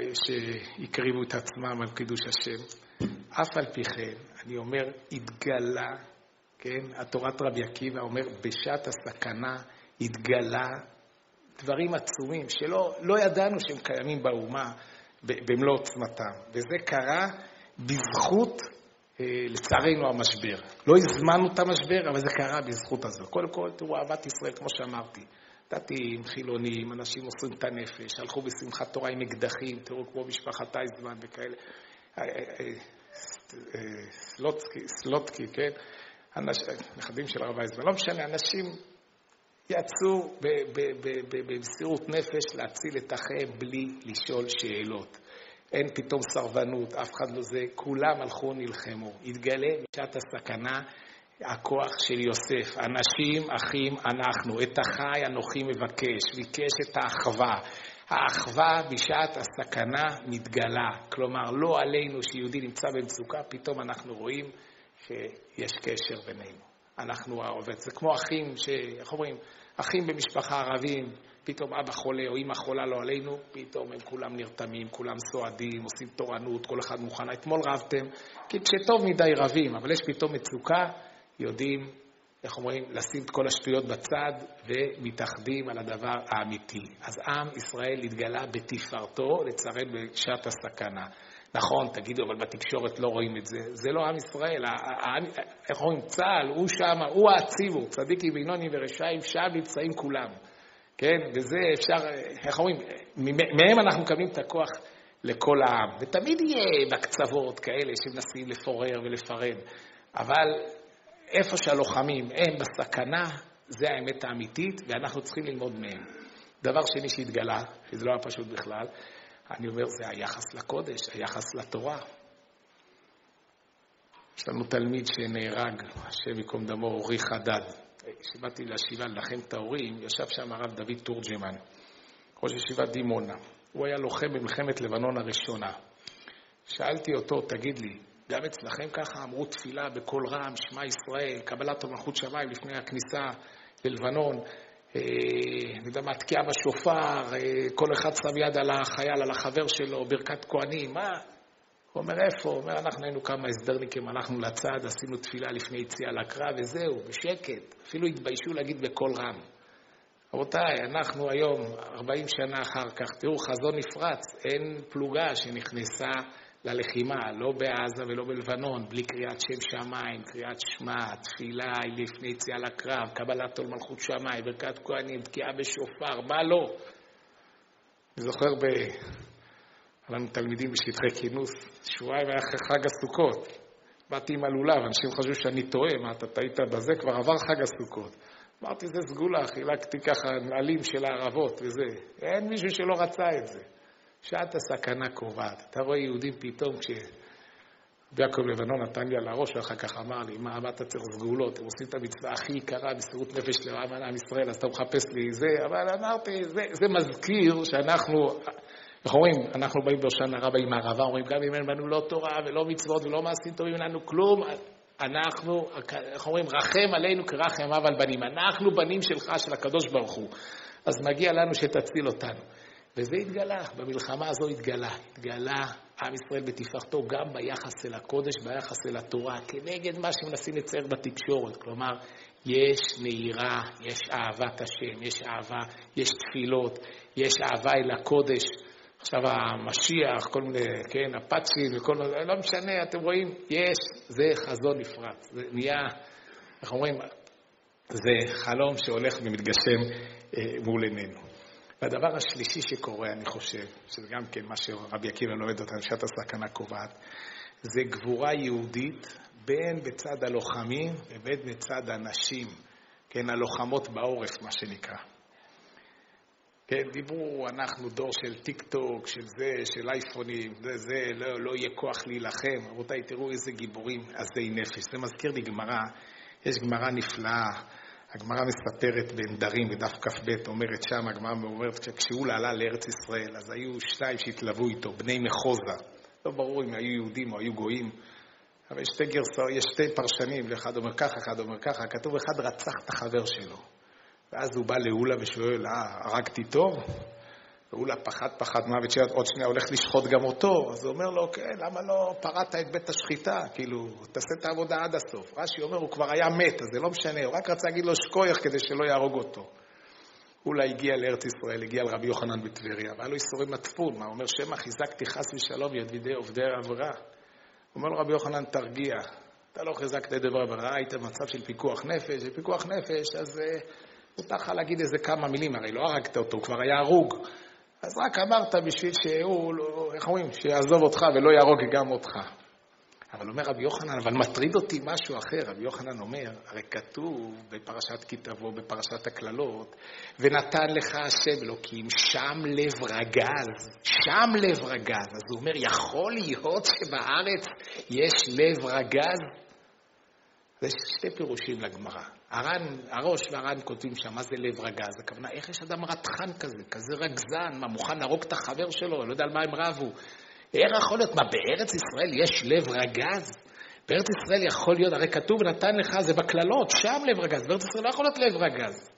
שהקריבו את עצמם על קידוש השם. אף על פי כן, אני אומר, התגלה, כן? התורת רבי עקיבא אומר, בשעת הסכנה התגלה דברים עצומים שלא לא ידענו שהם קיימים באומה במלוא עוצמתם. וזה קרה בזכות, לצערנו, המשבר. לא הזמנו את המשבר, אבל זה קרה בזכות הזו. קודם כל, תראו, אהבת ישראל, כמו שאמרתי, דתיים, חילונים, אנשים עושים את הנפש, הלכו בשמחת תורה עם אקדחים, תראו כמו משפחת אייזמן וכאלה, סלוטסקי, סלוטקי, כן? נכדים של הרב אייזמן, לא משנה, אנשים יצאו במסירות נפש להציל את אחיהם בלי לשאול שאלות. אין פתאום סרבנות, אף אחד לא זה, כולם הלכו נלחמו. התגלה בשעת הסכנה הכוח של יוסף, אנשים, אחים, אנחנו, את החי אנוכי מבקש, ביקש את האחווה. האחווה בשעת הסכנה מתגלה, כלומר לא עלינו שיהודי נמצא במצוקה, פתאום אנחנו רואים שיש קשר בינינו. אנחנו העובד, זה כמו אחים, איך אומרים, אחים במשפחה ערבים, פתאום אבא חולה או אמא חולה לא עלינו, פתאום הם כולם נרתמים, כולם סועדים, עושים תורנות, כל אחד מוכן. אתמול רבתם, כי כשטוב מדי רבים, אבל יש פתאום מצוקה, יודעים, איך אומרים, לשים את כל השטויות בצד ומתאחדים על הדבר האמיתי. אז עם ישראל התגלה בתפארתו לצרן בשעת הסכנה. נכון, תגידו, אבל בתקשורת לא רואים את זה. זה לא עם ישראל. איך רואים? צה"ל, הוא שם, הוא הציבור. צדיקים, בינוני ורשעים, שם נמצאים כולם. כן? וזה אפשר, איך רואים? מהם אנחנו מקבלים את הכוח לכל העם. ותמיד יהיה בקצוות כאלה שמנסים לפורר ולפרד. אבל איפה שהלוחמים הם בסכנה, זה האמת האמיתית, ואנחנו צריכים ללמוד מהם. דבר שני שהתגלה, שזה לא היה פשוט בכלל, אני אומר, זה היחס לקודש, היחס לתורה. יש לנו תלמיד שנהרג, השם יקום דמו, אורי חדד. כשבאתי להשיבה לנחם את ההורים, ישב שם הרב דוד תורג'מן, ראש ישיבת דימונה. הוא היה לוחם במלחמת לבנון הראשונה. שאלתי אותו, תגיד לי, גם אצלכם ככה אמרו תפילה בכל רם, שמע ישראל, קבלת מלכות שמיים לפני הכניסה ללבנון, אני יודע מה, תקיעה בשופר, כל אחד שם יד על החייל, על החבר שלו, ברכת כהנים, מה? הוא אומר, איפה? הוא אומר, אנחנו היינו כמה הסדרניקים, הלכנו לצד, עשינו תפילה לפני יציאה לקרב, וזהו, בשקט. אפילו התביישו להגיד בכל רם. רבותיי, אנחנו היום, ארבעים שנה אחר כך, תראו, חזון נפרץ, אין פלוגה שנכנסה ללחימה, לא בעזה ולא בלבנון, בלי קריאת שם שמיים, קריאת שמע, תפילה לפני יציאה לקרב, קבלת עול מלכות שמיים, ברכת כהנים, תקיעה בשופר, מה לא? אני זוכר ב... לנו תלמידים בשטחי כינוס, שבועיים אחרי חג הסוכות. באתי עם הלולב, אנשים חשבו שאני טועה, מה אתה טעית בזה? כבר עבר חג הסוכות. אמרתי, זה סגולה, חילקתי ככה נעלים של הערבות וזה. אין מישהו שלא רצה את זה. שעת הסכנה קובעת. אתה רואה יהודים פתאום כשיעקב לבנון נתן לי על הראש, ואחר כך אמר לי, מה, מה אתה צריך סגולות? הם עושים את המצווה הכי יקרה בסירות נפש למען עם ישראל, אז אתה מחפש לי זה. אבל אמרתי, זה, זה מזכיר שאנחנו... איך אומרים, אנחנו באים בראשון הרע, באים מהערבה, אומרים, גם אם אין לנו לא תורה ולא מצוות ולא מעשים טובים, אין לנו כלום, אנחנו, איך אומרים, רחם עלינו כרחם אב על בנים, אנחנו בנים שלך, של הקדוש ברוך הוא, אז מגיע לנו שתציל אותנו. וזה התגלה, במלחמה הזו התגלה, התגלה עם ישראל בתפארתו, גם ביחס אל הקודש, ביחס אל התורה, כנגד מה שמנסים לצייר בתקשורת, כלומר, יש נהירה, יש אהבת השם, יש אהבה, יש תפילות, יש אהבה אל הקודש, עכשיו המשיח, כל מיני, כן, הפאצ'ים וכל מיני, לא משנה, אתם רואים, יש, זה חזון נפרד. זה נהיה, אנחנו אומרים, זה חלום שהולך ומתגשם אה, מול עינינו. והדבר השלישי שקורה, אני חושב, שזה גם כן מה שרבי עקיבא לומד אותנו, שעת הסכנה קובעת, זה גבורה יהודית, בין בצד הלוחמים ובין בצד הנשים, כן, הלוחמות בעורף, מה שנקרא. כן, דיברו, אנחנו דור של טיק טוק, של זה, של אייפונים, זה, זה, לא, לא יהיה כוח להילחם. רבותיי, תראו איזה גיבורים עזי נפש. זה מזכיר לי גמרא, יש גמרא נפלאה, הגמרא מספרת בנדרים, בדף כ"ב, אומרת שם, הגמרא אומרת, כשהוא עלה לארץ ישראל, אז היו שניים שהתלוו איתו, בני מחוזה. לא ברור אם היו יהודים או היו גויים, אבל יש שתי גרסאות, יש שתי פרשנים, אחד אומר ככה, אחד אומר ככה, כתוב אחד רצח את החבר שלו. ואז הוא בא לאולה ושואל, אה, הרגתי טוב? ואולה פחד, פחד מוות, שעוד שנייה הולך לשחוט גם אותו. אז הוא אומר לו, כן, למה לא פרעת את בית השחיטה? כאילו, תעשה את העבודה עד הסוף. רש"י אומר, הוא כבר היה מת, אז זה לא משנה, הוא רק רצה להגיד לו שכוייך כדי שלא יהרוג אותו. אולה הגיע לארץ ישראל, הגיע לרבי יוחנן בטבריה, והיה לו איסורי מצפון, מה? הוא אומר, שמא חיזקתי חס ושלום ידידי עובדי עברה. הוא אומר לו, רבי יוחנן, תרגיע. אתה לא חיזקת את דבר עברה, היית במצב של פיקוח נפש, פיקוח נפש, אז מותר לך להגיד איזה כמה מילים, הרי לא הרגת אותו, הוא כבר היה הרוג. אז רק אמרת בשביל שהוא, איך אומרים, שיעזוב אותך ולא יהרוג גם אותך. אבל אומר רבי יוחנן, אבל מטריד אותי משהו אחר. רבי יוחנן אומר, הרי כתוב בפרשת כי תבוא, בפרשת הכללות, ונתן לך השם אלוקים, שם לב רגז, שם לב רגז. אז הוא אומר, יכול להיות שבארץ יש לב רגז? יש שתי פירושים לגמרא. הר"ן, הראש והר"ן כותבים שם, מה זה לב רגז? הכוונה, איך יש אדם רתחן כזה, כזה רגזן, מה מוכן להרוג את החבר שלו, לא יודע על מה הם רבו. איך יכול להיות? מה, בארץ ישראל יש לב רגז? בארץ ישראל יכול להיות, הרי כתוב נתן לך, זה בכללות, שם לב רגז, בארץ ישראל לא יכול להיות לב רגז.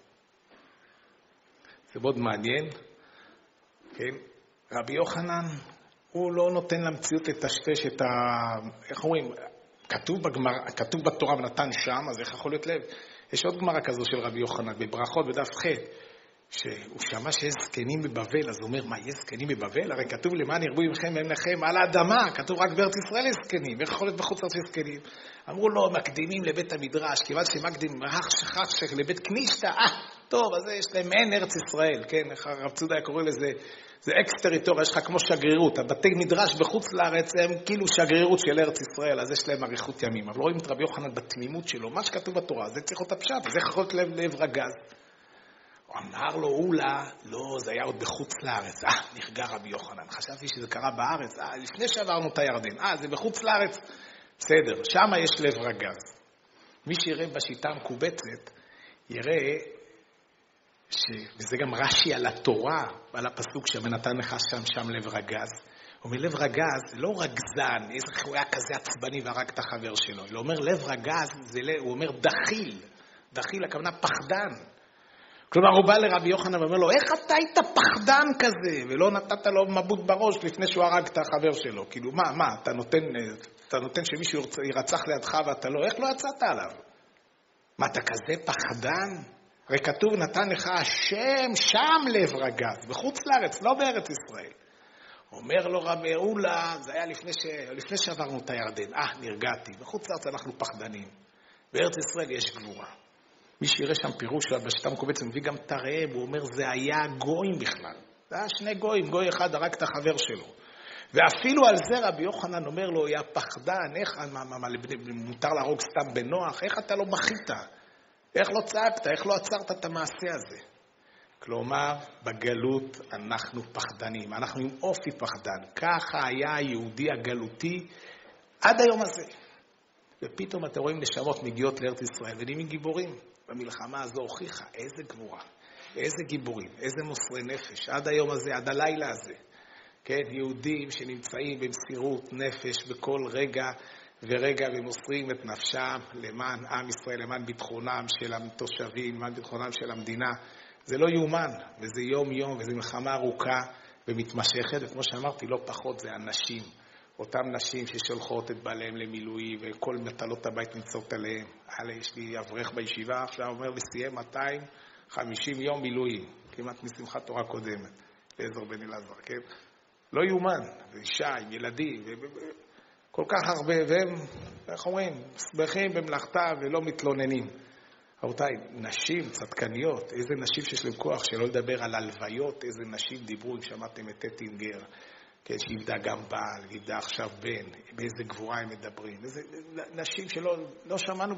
זה מאוד מעניין, כן? רבי יוחנן, הוא לא נותן למציאות לטשטש את ה... איך אומרים? כתוב בגמרא, כתוב בתורה ונתן שם, אז איך יכול להיות לב? יש עוד גמרא כזו של רבי יוחנן, בברכות, בדף ח', שהוא שמע שיש זקנים בבבל, אז הוא אומר, מה, יש זקנים בבבל? הרי כתוב למען ירבו עמכם ואין לכם על האדמה, כתוב רק בארץ ישראל יש זקנים, איך יכול להיות בחוץ לארץ יש זקנים? אמרו לו, מקדימים לבית המדרש, כיוון שמקדים חשך לבית כנישתא, אה, טוב, אז יש להם מעין ארץ ישראל, כן, איך הרב צודה היה קורא לזה, זה אקס טריטוריה, יש לך כמו שגרירות, הבתי מדרש בחוץ לארץ הם כאילו שגרירות של ארץ ישראל, אז יש להם אריכות ימים, אבל רואים את רבי יוחנן בתמימות שלו, מה שכתוב בתורה, זה צריך להיות הפשט, זה יכול להיות לב, לב רגז. הוא אמר לו, אולה, לא, זה היה עוד בחוץ לארץ. אה, נרגע רבי יוחנן. חשבתי שזה קרה בארץ. אה, לפני שעברנו את הירדן. אה, זה בחוץ לארץ. בסדר, שם יש לב רגז. מי שיראה בשיטה המקובצת, יראה, ש... וזה גם רש"י על התורה, על הפסוק שבנתן לך שם, שם לב רגז. הוא אומר, לב רגז, זה לא רגזן, איזה הוא היה כזה עצבני והרג את החבר שלו. הוא אומר, לב רגז, זה, הוא אומר, דחיל. דחיל, הכוונה פחדן. כלומר, הוא בא לרבי יוחנן ואומר לו, איך אתה היית פחדן כזה? ולא נתת לו מבוט בראש לפני שהוא הרג את החבר שלו. כאילו, מה, מה, אתה נותן, אתה נותן שמישהו ירצח לידך ואתה לא, איך לא יצאת עליו? מה, אתה כזה פחדן? הרי כתוב, נתן לך השם שם לב רגז, בחוץ לארץ, לא בארץ ישראל. אומר לו רבי אולה, זה היה לפני, ש... לפני שעברנו את הירדן. אה, נרגעתי, בחוץ לארץ אנחנו פחדנים. בארץ ישראל יש גבורה. מי שיראה שם פירוש בשיטה המקובצת, מביא גם את הרב, הוא אומר, זה היה גויים בכלל. זה היה שני גויים, גוי אחד הרג את החבר שלו. ואפילו על זה רבי יוחנן אומר לו, היה פחדן, איך, מה, מה, מה, מותר להרוג סתם בנוח, איך אתה לא מחית? איך לא צעקת? איך לא עצרת את המעשה הזה? כלומר, בגלות אנחנו פחדנים, אנחנו עם אופי פחדן. ככה היה היהודי הגלותי עד היום הזה. ופתאום אתם רואים נשמות מגיעות לארץ ישראל, ונהיים גיבורים. במלחמה הזו הוכיחה איזה גבורה, איזה גיבורים, איזה מוסרי נפש, עד היום הזה, עד הלילה הזה. כן, יהודים שנמצאים במסירות נפש בכל רגע ורגע, ומוסרים את נפשם למען עם ישראל, למען ביטחונם של התושבים, למען ביטחונם של המדינה. זה לא יומן, וזה יום יום, וזה מלחמה ארוכה ומתמשכת, וכמו שאמרתי, לא פחות, זה אנשים. אותם נשים ששולחות את בעליהם למילואים, וכל מטלות הבית נמצאות עליהם. הלאה, יש לי אברך בישיבה, עכשיו אומר לי, סיים מאתיים וחמישים יום מילואים, כמעט משמחת תורה קודמת, לעזר בן אלעזר, כן? לא יומן, ואישה, עם ילדים, וכל כך הרבה, והם, איך אומרים, שמחים במלאכתה ולא מתלוננים. רבותיי, נשים צדקניות, איזה נשים שיש להם כוח, שלא לדבר על הלוויות, איזה נשים דיברו, אם שמעתם את טטינגר, כן, שאיבדה גם בעל, ואיבדה עכשיו בן, באיזה גבורה הם מדברים. איזה נשים שלא לא שמענו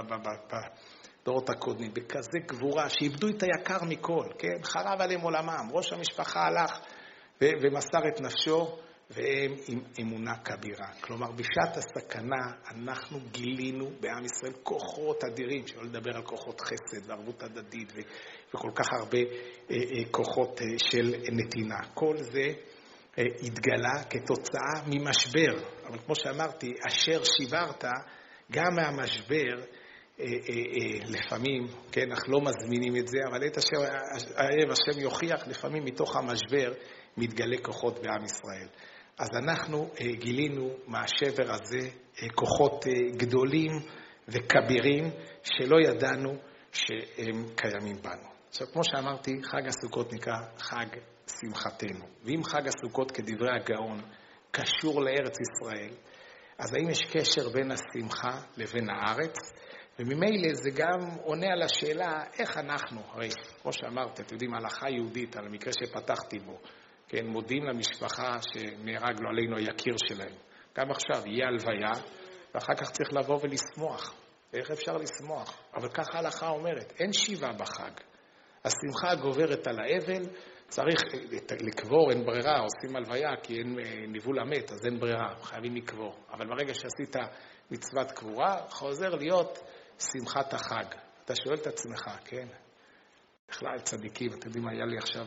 בדורות הקודמים, בכזה גבורה, שאיבדו את היקר מכל, כן? חרב עליהם עולמם, ראש המשפחה הלך ו- ומסר את נפשו, והם עם אמונה כבירה. כלומר, בשעת הסכנה אנחנו גילינו בעם ישראל כוחות אדירים, שלא לדבר על כוחות חסד וערבות הדדית, ו- וכל כך הרבה אה, אה, כוחות אה, של נתינה. כל זה התגלה כתוצאה ממשבר, אבל כמו שאמרתי, אשר שיברת, גם מהמשבר, אה, אה, אה, לפעמים, כן, אנחנו לא מזמינים את זה, אבל את אשר האב השם יוכיח, לפעמים מתוך המשבר מתגלה כוחות בעם ישראל. אז אנחנו אה, גילינו מהשבר הזה אה, כוחות אה, גדולים וכבירים שלא ידענו שהם קיימים בנו. עכשיו, כמו שאמרתי, חג הסוכות נקרא חג שמחתנו. ואם חג הסוכות כדברי הגאון קשור לארץ ישראל, אז האם יש קשר בין השמחה לבין הארץ? וממילא זה גם עונה על השאלה איך אנחנו, הרי כמו שאמרת, אתם יודעים, הלכה יהודית, על המקרה שפתחתי בו, כן, מודים למשפחה שנהרג לו עלינו היקיר שלהם. גם עכשיו יהיה הלוויה, ואחר כך צריך לבוא ולשמוח. איך אפשר לשמוח? אבל ככה ההלכה אומרת, אין שיבה בחג. השמחה גוברת על האבל, צריך לקבור, אין ברירה, עושים הלוויה כי אין ניבול המת, אז אין ברירה, חייבים לקבור. אבל ברגע שעשית מצוות קבורה, חוזר להיות שמחת החג. אתה שואל את עצמך, כן? בכלל צדיקים, אתם יודעים, היה לי עכשיו,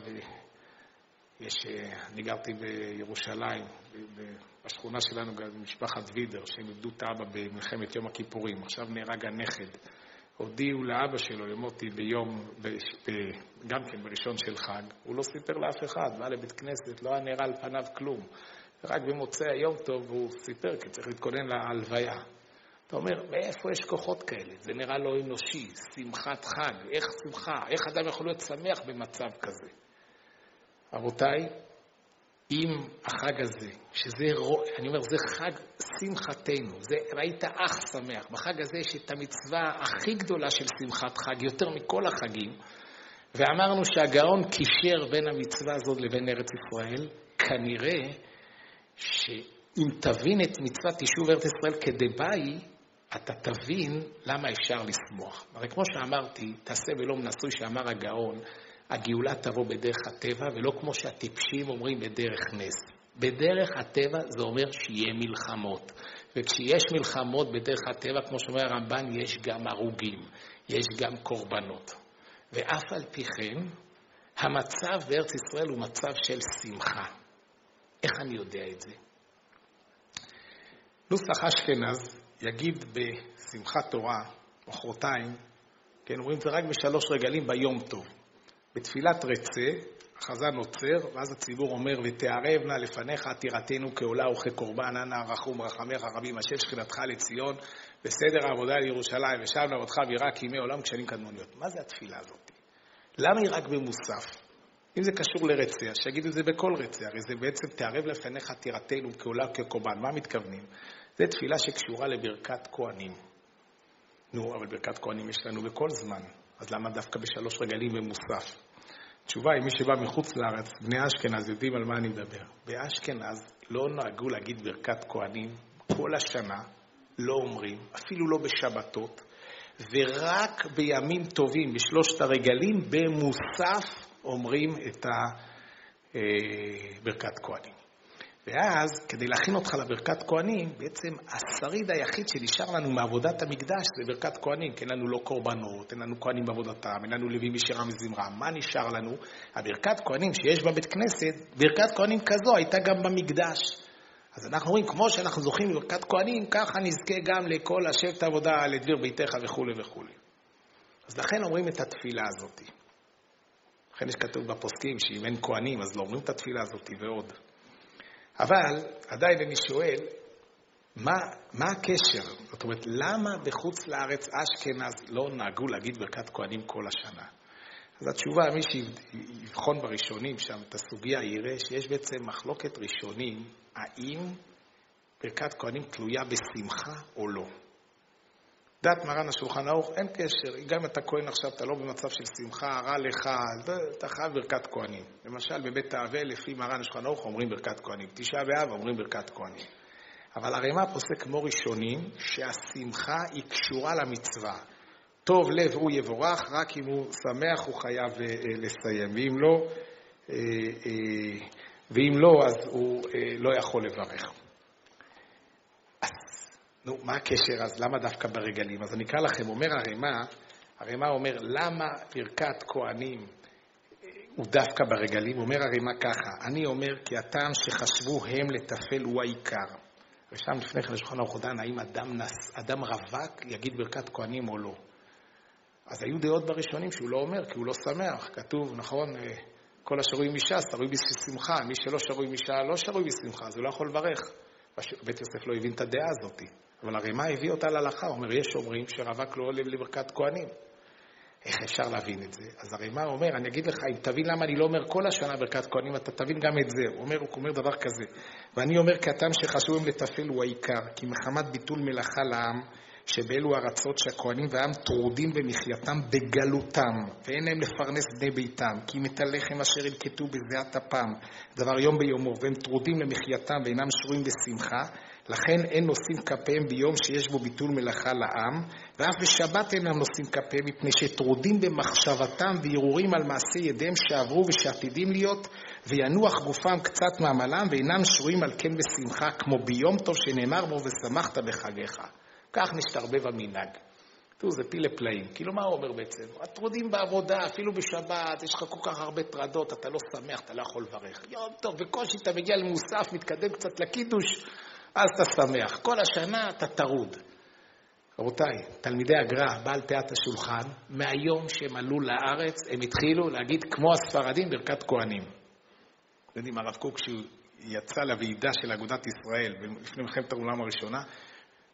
יש, אני גרתי בירושלים, בשכונה שלנו גם משפחת וידר, שהם איבדו את האבא במלחמת יום הכיפורים, עכשיו נהרג הנכד. הודיעו לאבא שלו, למותי ביום, ב, ב, גם כן בראשון של חג, הוא לא סיפר לאף אחד, בא לבית כנסת, לא היה נראה על פניו כלום. רק במוצאי היום טוב הוא סיפר, כי צריך להתכונן להלוויה. אתה אומר, מאיפה יש כוחות כאלה? זה נראה לא אנושי, שמחת חג, איך שמחה, איך אדם יכול להיות שמח במצב כזה? רבותיי, אם החג הזה, שזה, אני אומר, זה חג שמחתנו, זה, ראית אח שמח, בחג הזה יש את המצווה הכי גדולה של שמחת חג, יותר מכל החגים, ואמרנו שהגאון קישר בין המצווה הזאת לבין ארץ ישראל, כנראה שאם תבין את מצוות יישוב ארץ ישראל כדבעי, אתה תבין למה אפשר לשמוח. הרי כמו שאמרתי, תעשה ולא מנסוי שאמר הגאון, הגאולה תבוא בדרך הטבע, ולא כמו שהטיפשים אומרים בדרך נס. בדרך הטבע זה אומר שיהיה מלחמות. וכשיש מלחמות בדרך הטבע, כמו שאומר הרמב"ן, יש גם הרוגים, יש גם קורבנות. ואף על פי כן, המצב בארץ ישראל הוא מצב של שמחה. איך אני יודע את זה? נוסח אשכנז יגיד בשמחת תורה, מחרתיים, כן, אומרים זה רק בשלוש רגלים ביום טוב. בתפילת רצה, החזן עוצר, ואז הציבור אומר, ותערב נא לפניך עתירתנו כעולה וכקורבן, אנא רחום רחמך רבים, השב שכינתך לציון, בסדר העבודה לירושלים, ושב לעבודך ביראה כימי עולם כשנים קדמוניות. מה זה התפילה הזאת? למה היא רק במוסף? אם זה קשור לרצה, שיגידו את זה בכל רצה, הרי זה בעצם תערב לפניך עתירתנו כעולה וכקורבן. מה מתכוונים? זה תפילה שקשורה לברכת כהנים. נו, אבל ברכת כהנים יש לנו בכל זמן. אז למה דווקא בשלוש רגלים במוסף? תשובה היא, מי שבא מחוץ לארץ, בני אשכנז יודעים על מה אני מדבר. באשכנז לא נהגו להגיד ברכת כהנים כל השנה, לא אומרים, אפילו לא בשבתות, ורק בימים טובים, בשלושת הרגלים, במוסף אומרים את ברכת כהנים. ואז, כדי להכין אותך לברכת כהנים, בעצם השריד היחיד שנשאר לנו מעבודת המקדש זה ברכת כהנים, כי אין לנו לא קורבנות, אין לנו כהנים בעבודתם, אין לנו לוי משירה מזמרה. מה נשאר לנו? הברכת כהנים שיש בבית כנסת, ברכת כהנים כזו הייתה גם במקדש. אז אנחנו רואים, כמו שאנחנו זוכים בברכת כהנים, ככה נזכה גם לכל השבת עבודה, לדביר ביתך וכו' וכו'. אז לכן אומרים את התפילה הזאת. לכן יש כתוב בפוסקים שאם אין כהנים, אז לא אומרים את התפילה הזאת ועוד. אבל עדיין אני שואל, מה, מה הקשר? זאת אומרת, למה בחוץ לארץ אשכנז לא נהגו להגיד ברכת כהנים כל השנה? אז התשובה, מי שיבחון בראשונים שם את הסוגיה, יראה שיש בעצם מחלוקת ראשונים, האם ברכת כהנים תלויה בשמחה או לא. דת מרן השולחן ערוך, אין קשר, גם אם אתה כהן עכשיו, אתה לא במצב של שמחה, רע לך, אתה חייב ברכת כהנים. למשל, בבית האבל, לפי מרן השולחן ערוך, אומרים ברכת כהנים. תשעה באב, אומרים ברכת כהנים. אבל הרמ"א פוסק כמו ראשונים, שהשמחה היא קשורה למצווה. טוב לב הוא יבורך, רק אם הוא שמח הוא חייב לסיים. ואם לא, ואם לא, אז הוא לא יכול לברך. נו, מה הקשר אז? למה דווקא ברגלים? אז אני אקרא לכם, אומר הרמ"א, הרמ"א אומר, למה ברכת כהנים הוא דווקא ברגלים? אומר הרמ"א ככה, אני אומר כי הטעם שחשבו הם לטפל הוא העיקר. ושם לפני כן לשולחן ערוך דן, האם אדם, נס, אדם רווק יגיד ברכת כהנים או לא? אז היו דעות בראשונים שהוא לא אומר, כי הוא לא שמח. כתוב, נכון, כל השרוי משעה, שרוי בשמחה, מי שלא שרוי משעה לא שרוי בשמחה, אז הוא לא יכול לברך. בית יוסף לא הבין את הדעה הזאת. אבל הרמ"א הביא אותה להלכה, הוא אומר, יש אומרים שרווק לא עולה לברכת כהנים. איך אפשר להבין את זה? אז הרמ"א אומר, אני אגיד לך, אם תבין למה אני לא אומר כל השנה ברכת כהנים, אתה תבין גם את זה. הוא אומר, הוא אומר דבר כזה. ואני אומר, כי הטעם שחשוב לטפל הוא העיקר, כי מחמת ביטול מלאכה לעם, שבאלו ארצות שהכהנים והעם טרודים במחייתם בגלותם, ואין להם לפרנס בני ביתם, כי אם את הלחם אשר ילקטו בזיעת אפם, דבר יום ביומו, והם טרודים למחייתם ואינם שרויים בשמחה, לכן אין נושאים כפיהם ביום שיש בו ביטול מלאכה לעם, ואף בשבת אינם נושאים כפיהם, מפני שטרודים במחשבתם והרהורים על מעשי ידיהם שעברו ושעתידים להיות, וינוח גופם קצת מעמלם, ואינם שרויים על כן בשמחה, כמו ביום טוב שנאמר בו ושמחת בחגיך. כך נשתרבב המנהג. תראו, זה פיל לפלאים. כאילו מה הוא אומר בעצם? הטרודים בעבודה, אפילו בשבת, יש לך כל כך הרבה טרדות, אתה לא שמח, אתה לא יכול לברך. יום טוב, בקושי אתה מגיע למוסף, מתקדם קצת לקידוש, אז אתה שמח. כל השנה אתה טרוד. רבותיי, תלמידי הגר"א, בעל פאת השולחן, מהיום שהם עלו לארץ, הם התחילו להגיד כמו הספרדים ברכת כהנים. אתם יודעים, הרב קוק, כשהוא יצא לוועידה של אגודת ישראל, לפני מלחמת העולם הראשונה,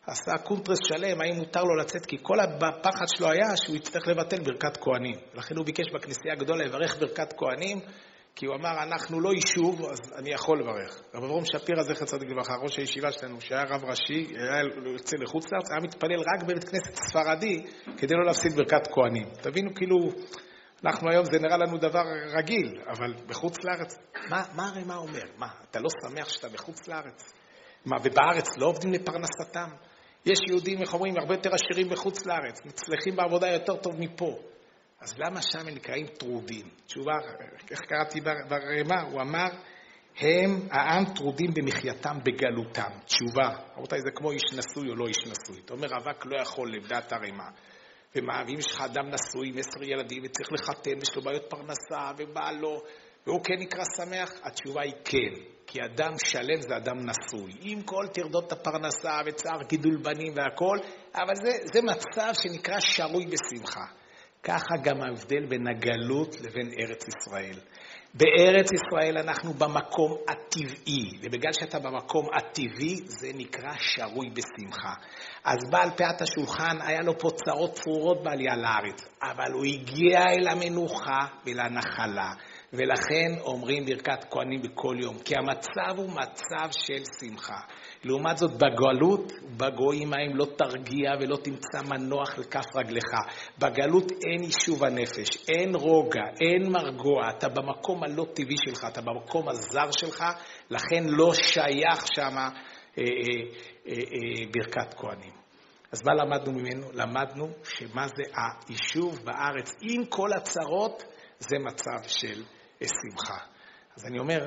עשה קונטרס שלם, האם מותר לו לצאת, כי כל הפחד שלו היה שהוא יצטרך לבטל ברכת כהנים. לכן הוא ביקש בכנסייה הגדולה לברך ברכת כהנים, כי הוא אמר, אנחנו לא יישוב, אז אני יכול לברך. רב אברהם שפירא זכר צדיק לברכה, ראש הישיבה שלנו, שהיה רב ראשי, היה יוצא לחוץ לארץ, היה מתפלל רק בבית כנסת ספרדי, כדי לא להפסיד ברכת כהנים. תבינו, כאילו, אנחנו היום זה נראה לנו דבר רגיל, אבל בחוץ לארץ, מה, מה הרי מה אומר? מה, אתה לא שמח שאתה בחוץ לארץ? מה, ובארץ לא עובדים לפרנסתם? יש יהודים, איך אומרים, הרבה יותר עשירים בחוץ לארץ, מצליחים בעבודה יותר טוב מפה. אז למה שם הם נקראים טרודים? תשובה, איך קראתי ברמה? הוא אמר, הם, העם טרודים במחייתם בגלותם. תשובה, רבותיי, זה כמו איש נשוי או לא איש נשוי. אתה אומר, אבק לא יכול לבדת הרמה. ומה, ואם יש לך אדם נשוי עם עשר ילדים, וצריך לחתן, יש לו בעיות פרנסה, ובא לו, והוא כן נקרא שמח? התשובה היא כן. כי אדם שלם זה אדם נשוי. עם כל תרדות הפרנסה וצער גידול בנים והכל, אבל זה, זה מצב שנקרא שרוי בשמחה. ככה גם ההבדל בין הגלות לבין ארץ ישראל. בארץ ישראל אנחנו במקום הטבעי, ובגלל שאתה במקום הטבעי, זה נקרא שרוי בשמחה. אז בעל פאת השולחן, היה לו פה צרות צרורות בעלייה לארץ, אבל הוא הגיע אל המנוחה ולנחלה, ולכן אומרים ברכת כהנים בכל יום, כי המצב הוא מצב של שמחה. לעומת זאת בגלות, בגויים ההם לא תרגיע ולא תמצא מנוח לכף רגלך. בגלות אין יישוב הנפש, אין רוגע, אין מרגוע, אתה במקום הלא טבעי שלך, אתה במקום הזר שלך, לכן לא שייך שם אה, אה, אה, אה, ברכת כהנים. אז מה למדנו ממנו? למדנו שמה זה היישוב בארץ עם כל הצרות, זה מצב של שמחה. אז אני אומר,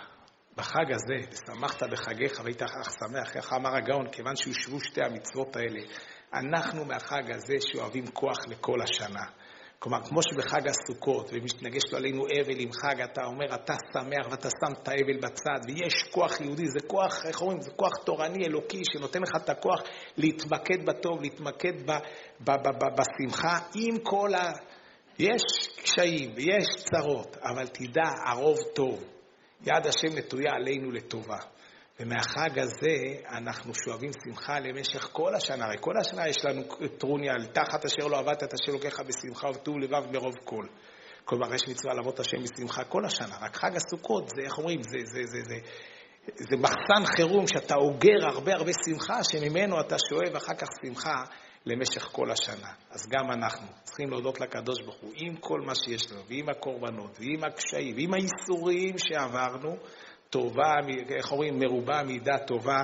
בחג הזה, שמחת בחגיך והיית אך שמח, איך אמר הגאון, כיוון שיושבו שתי המצוות האלה, אנחנו מהחג הזה שאוהבים כוח לכל השנה. כלומר, כמו שבחג הסוכות, ומתנגש לו עלינו אבל עם חג, אתה אומר, אתה שמח ואתה שם את האבל בצד, ויש כוח יהודי, זה כוח, איך אומרים, זה כוח תורני אלוקי, שנותן לך את הכוח להתמקד בטוב, להתמקד ב, ב, ב, ב, בשמחה, עם כל ה... יש קשיים ויש צרות, אבל תדע, הרוב טוב. יד השם נטויה עלינו לטובה. ומהחג הזה אנחנו שואבים שמחה למשך כל השנה. הרי כל השנה יש לנו טרוניה, על תחת אשר לא עבדת את אשר לוקחה בשמחה ובטוב לבב מרוב כל. כלומר, יש מצווה לעבוד השם בשמחה כל השנה. רק חג הסוכות, זה, איך אומרים, זה, זה, זה, זה, זה מחסן חירום שאתה אוגר הרבה הרבה שמחה, שממנו אתה שואב אחר כך שמחה למשך כל השנה. אז גם אנחנו צריכים להודות לקדוש ברוך הוא עם כל מה שיש לנו, ועם הקורבנות, ועם הקשיים, ועם האיסורים שעברנו, טובה, איך אומרים, מרובה מידה טובה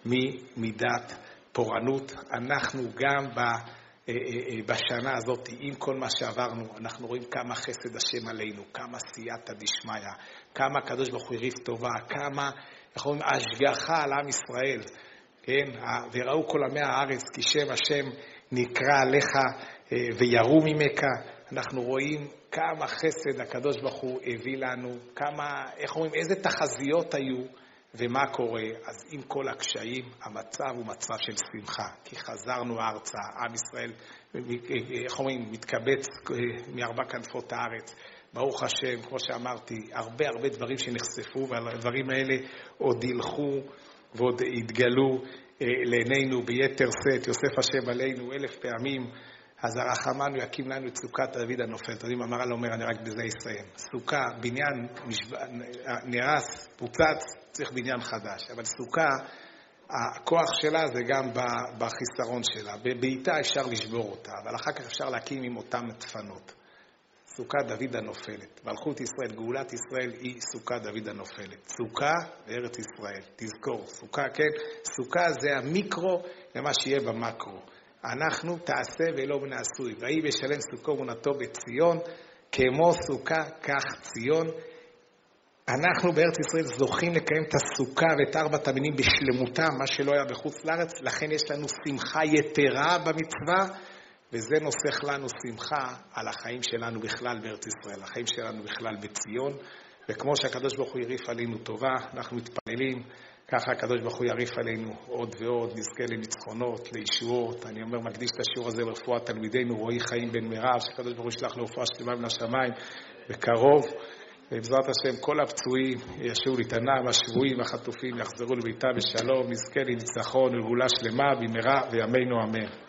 ממידת פורענות. אנחנו גם ב, בשנה הזאת, עם כל מה שעברנו, אנחנו רואים כמה חסד השם עלינו, כמה סייעתא דשמיא, כמה הקדוש ברוך הוא הריף טובה, כמה, איך אומרים, השגחה על עם ישראל. כן, וראו כל עמי הארץ כי שם השם נקרא עליך ויראו ממך. אנחנו רואים כמה חסד הקדוש ברוך הוא הביא לנו, כמה, איך אומרים, איזה תחזיות היו ומה קורה. אז עם כל הקשיים, המצב הוא מצב של שמחה, כי חזרנו ארצה, עם ישראל, איך אומרים, מתקבץ מארבע כנפות הארץ. ברוך השם, כמו שאמרתי, הרבה הרבה דברים שנחשפו, והדברים האלה עוד ילכו ועוד יתגלו לעינינו ביתר שאת, יוסף השם עלינו אלף פעמים. אז הרחמן הוא יקים לנו את סוכת דוד הנופל. אתה יודעים, אמר, לא אומר, אני רק בזה אסיים. סוכה, בניין נרס, פוצץ, צריך בניין חדש. אבל סוכה, הכוח שלה זה גם בחיסרון שלה. בביתה אפשר לשבור אותה, אבל אחר כך אפשר להקים עם אותם דפנות. סוכת דוד הנופלת. מלכות ישראל, גאולת ישראל היא סוכת דוד הנופלת. סוכה בארץ ישראל. תזכור, סוכה, כן? סוכה זה המיקרו למה שיהיה במקרו. אנחנו תעשה ולא בנעשוי. ויהי בשלם סוכו ומונתו בציון, כמו סוכה כך ציון. אנחנו בארץ ישראל זוכים לקיים את הסוכה ואת ארבעת המינים בשלמותם, מה שלא היה בחוץ לארץ. לכן יש לנו שמחה יתרה במצווה, וזה נוסח לנו שמחה על החיים שלנו בכלל בארץ ישראל, החיים שלנו בכלל בציון. וכמו שהקדוש ברוך הוא יריף עלינו טובה, אנחנו מתפללים, ככה הקדוש ברוך הוא יריף עלינו עוד ועוד, נזכה לניצחונות, לישועות. אני אומר, מקדיש את השיעור הזה לרפואת תלמידינו, רועי חיים בן מירב, שהקדוש ברוך הוא ישלח לרפואה שלמה מן השמיים בקרוב. ובעזרת השם כל הפצועים ישובו להתענם, השבויים והחטופים יחזרו לביתם בשלום, נזכה לניצחון ולגאולה שלמה במהרה וימינו אמן.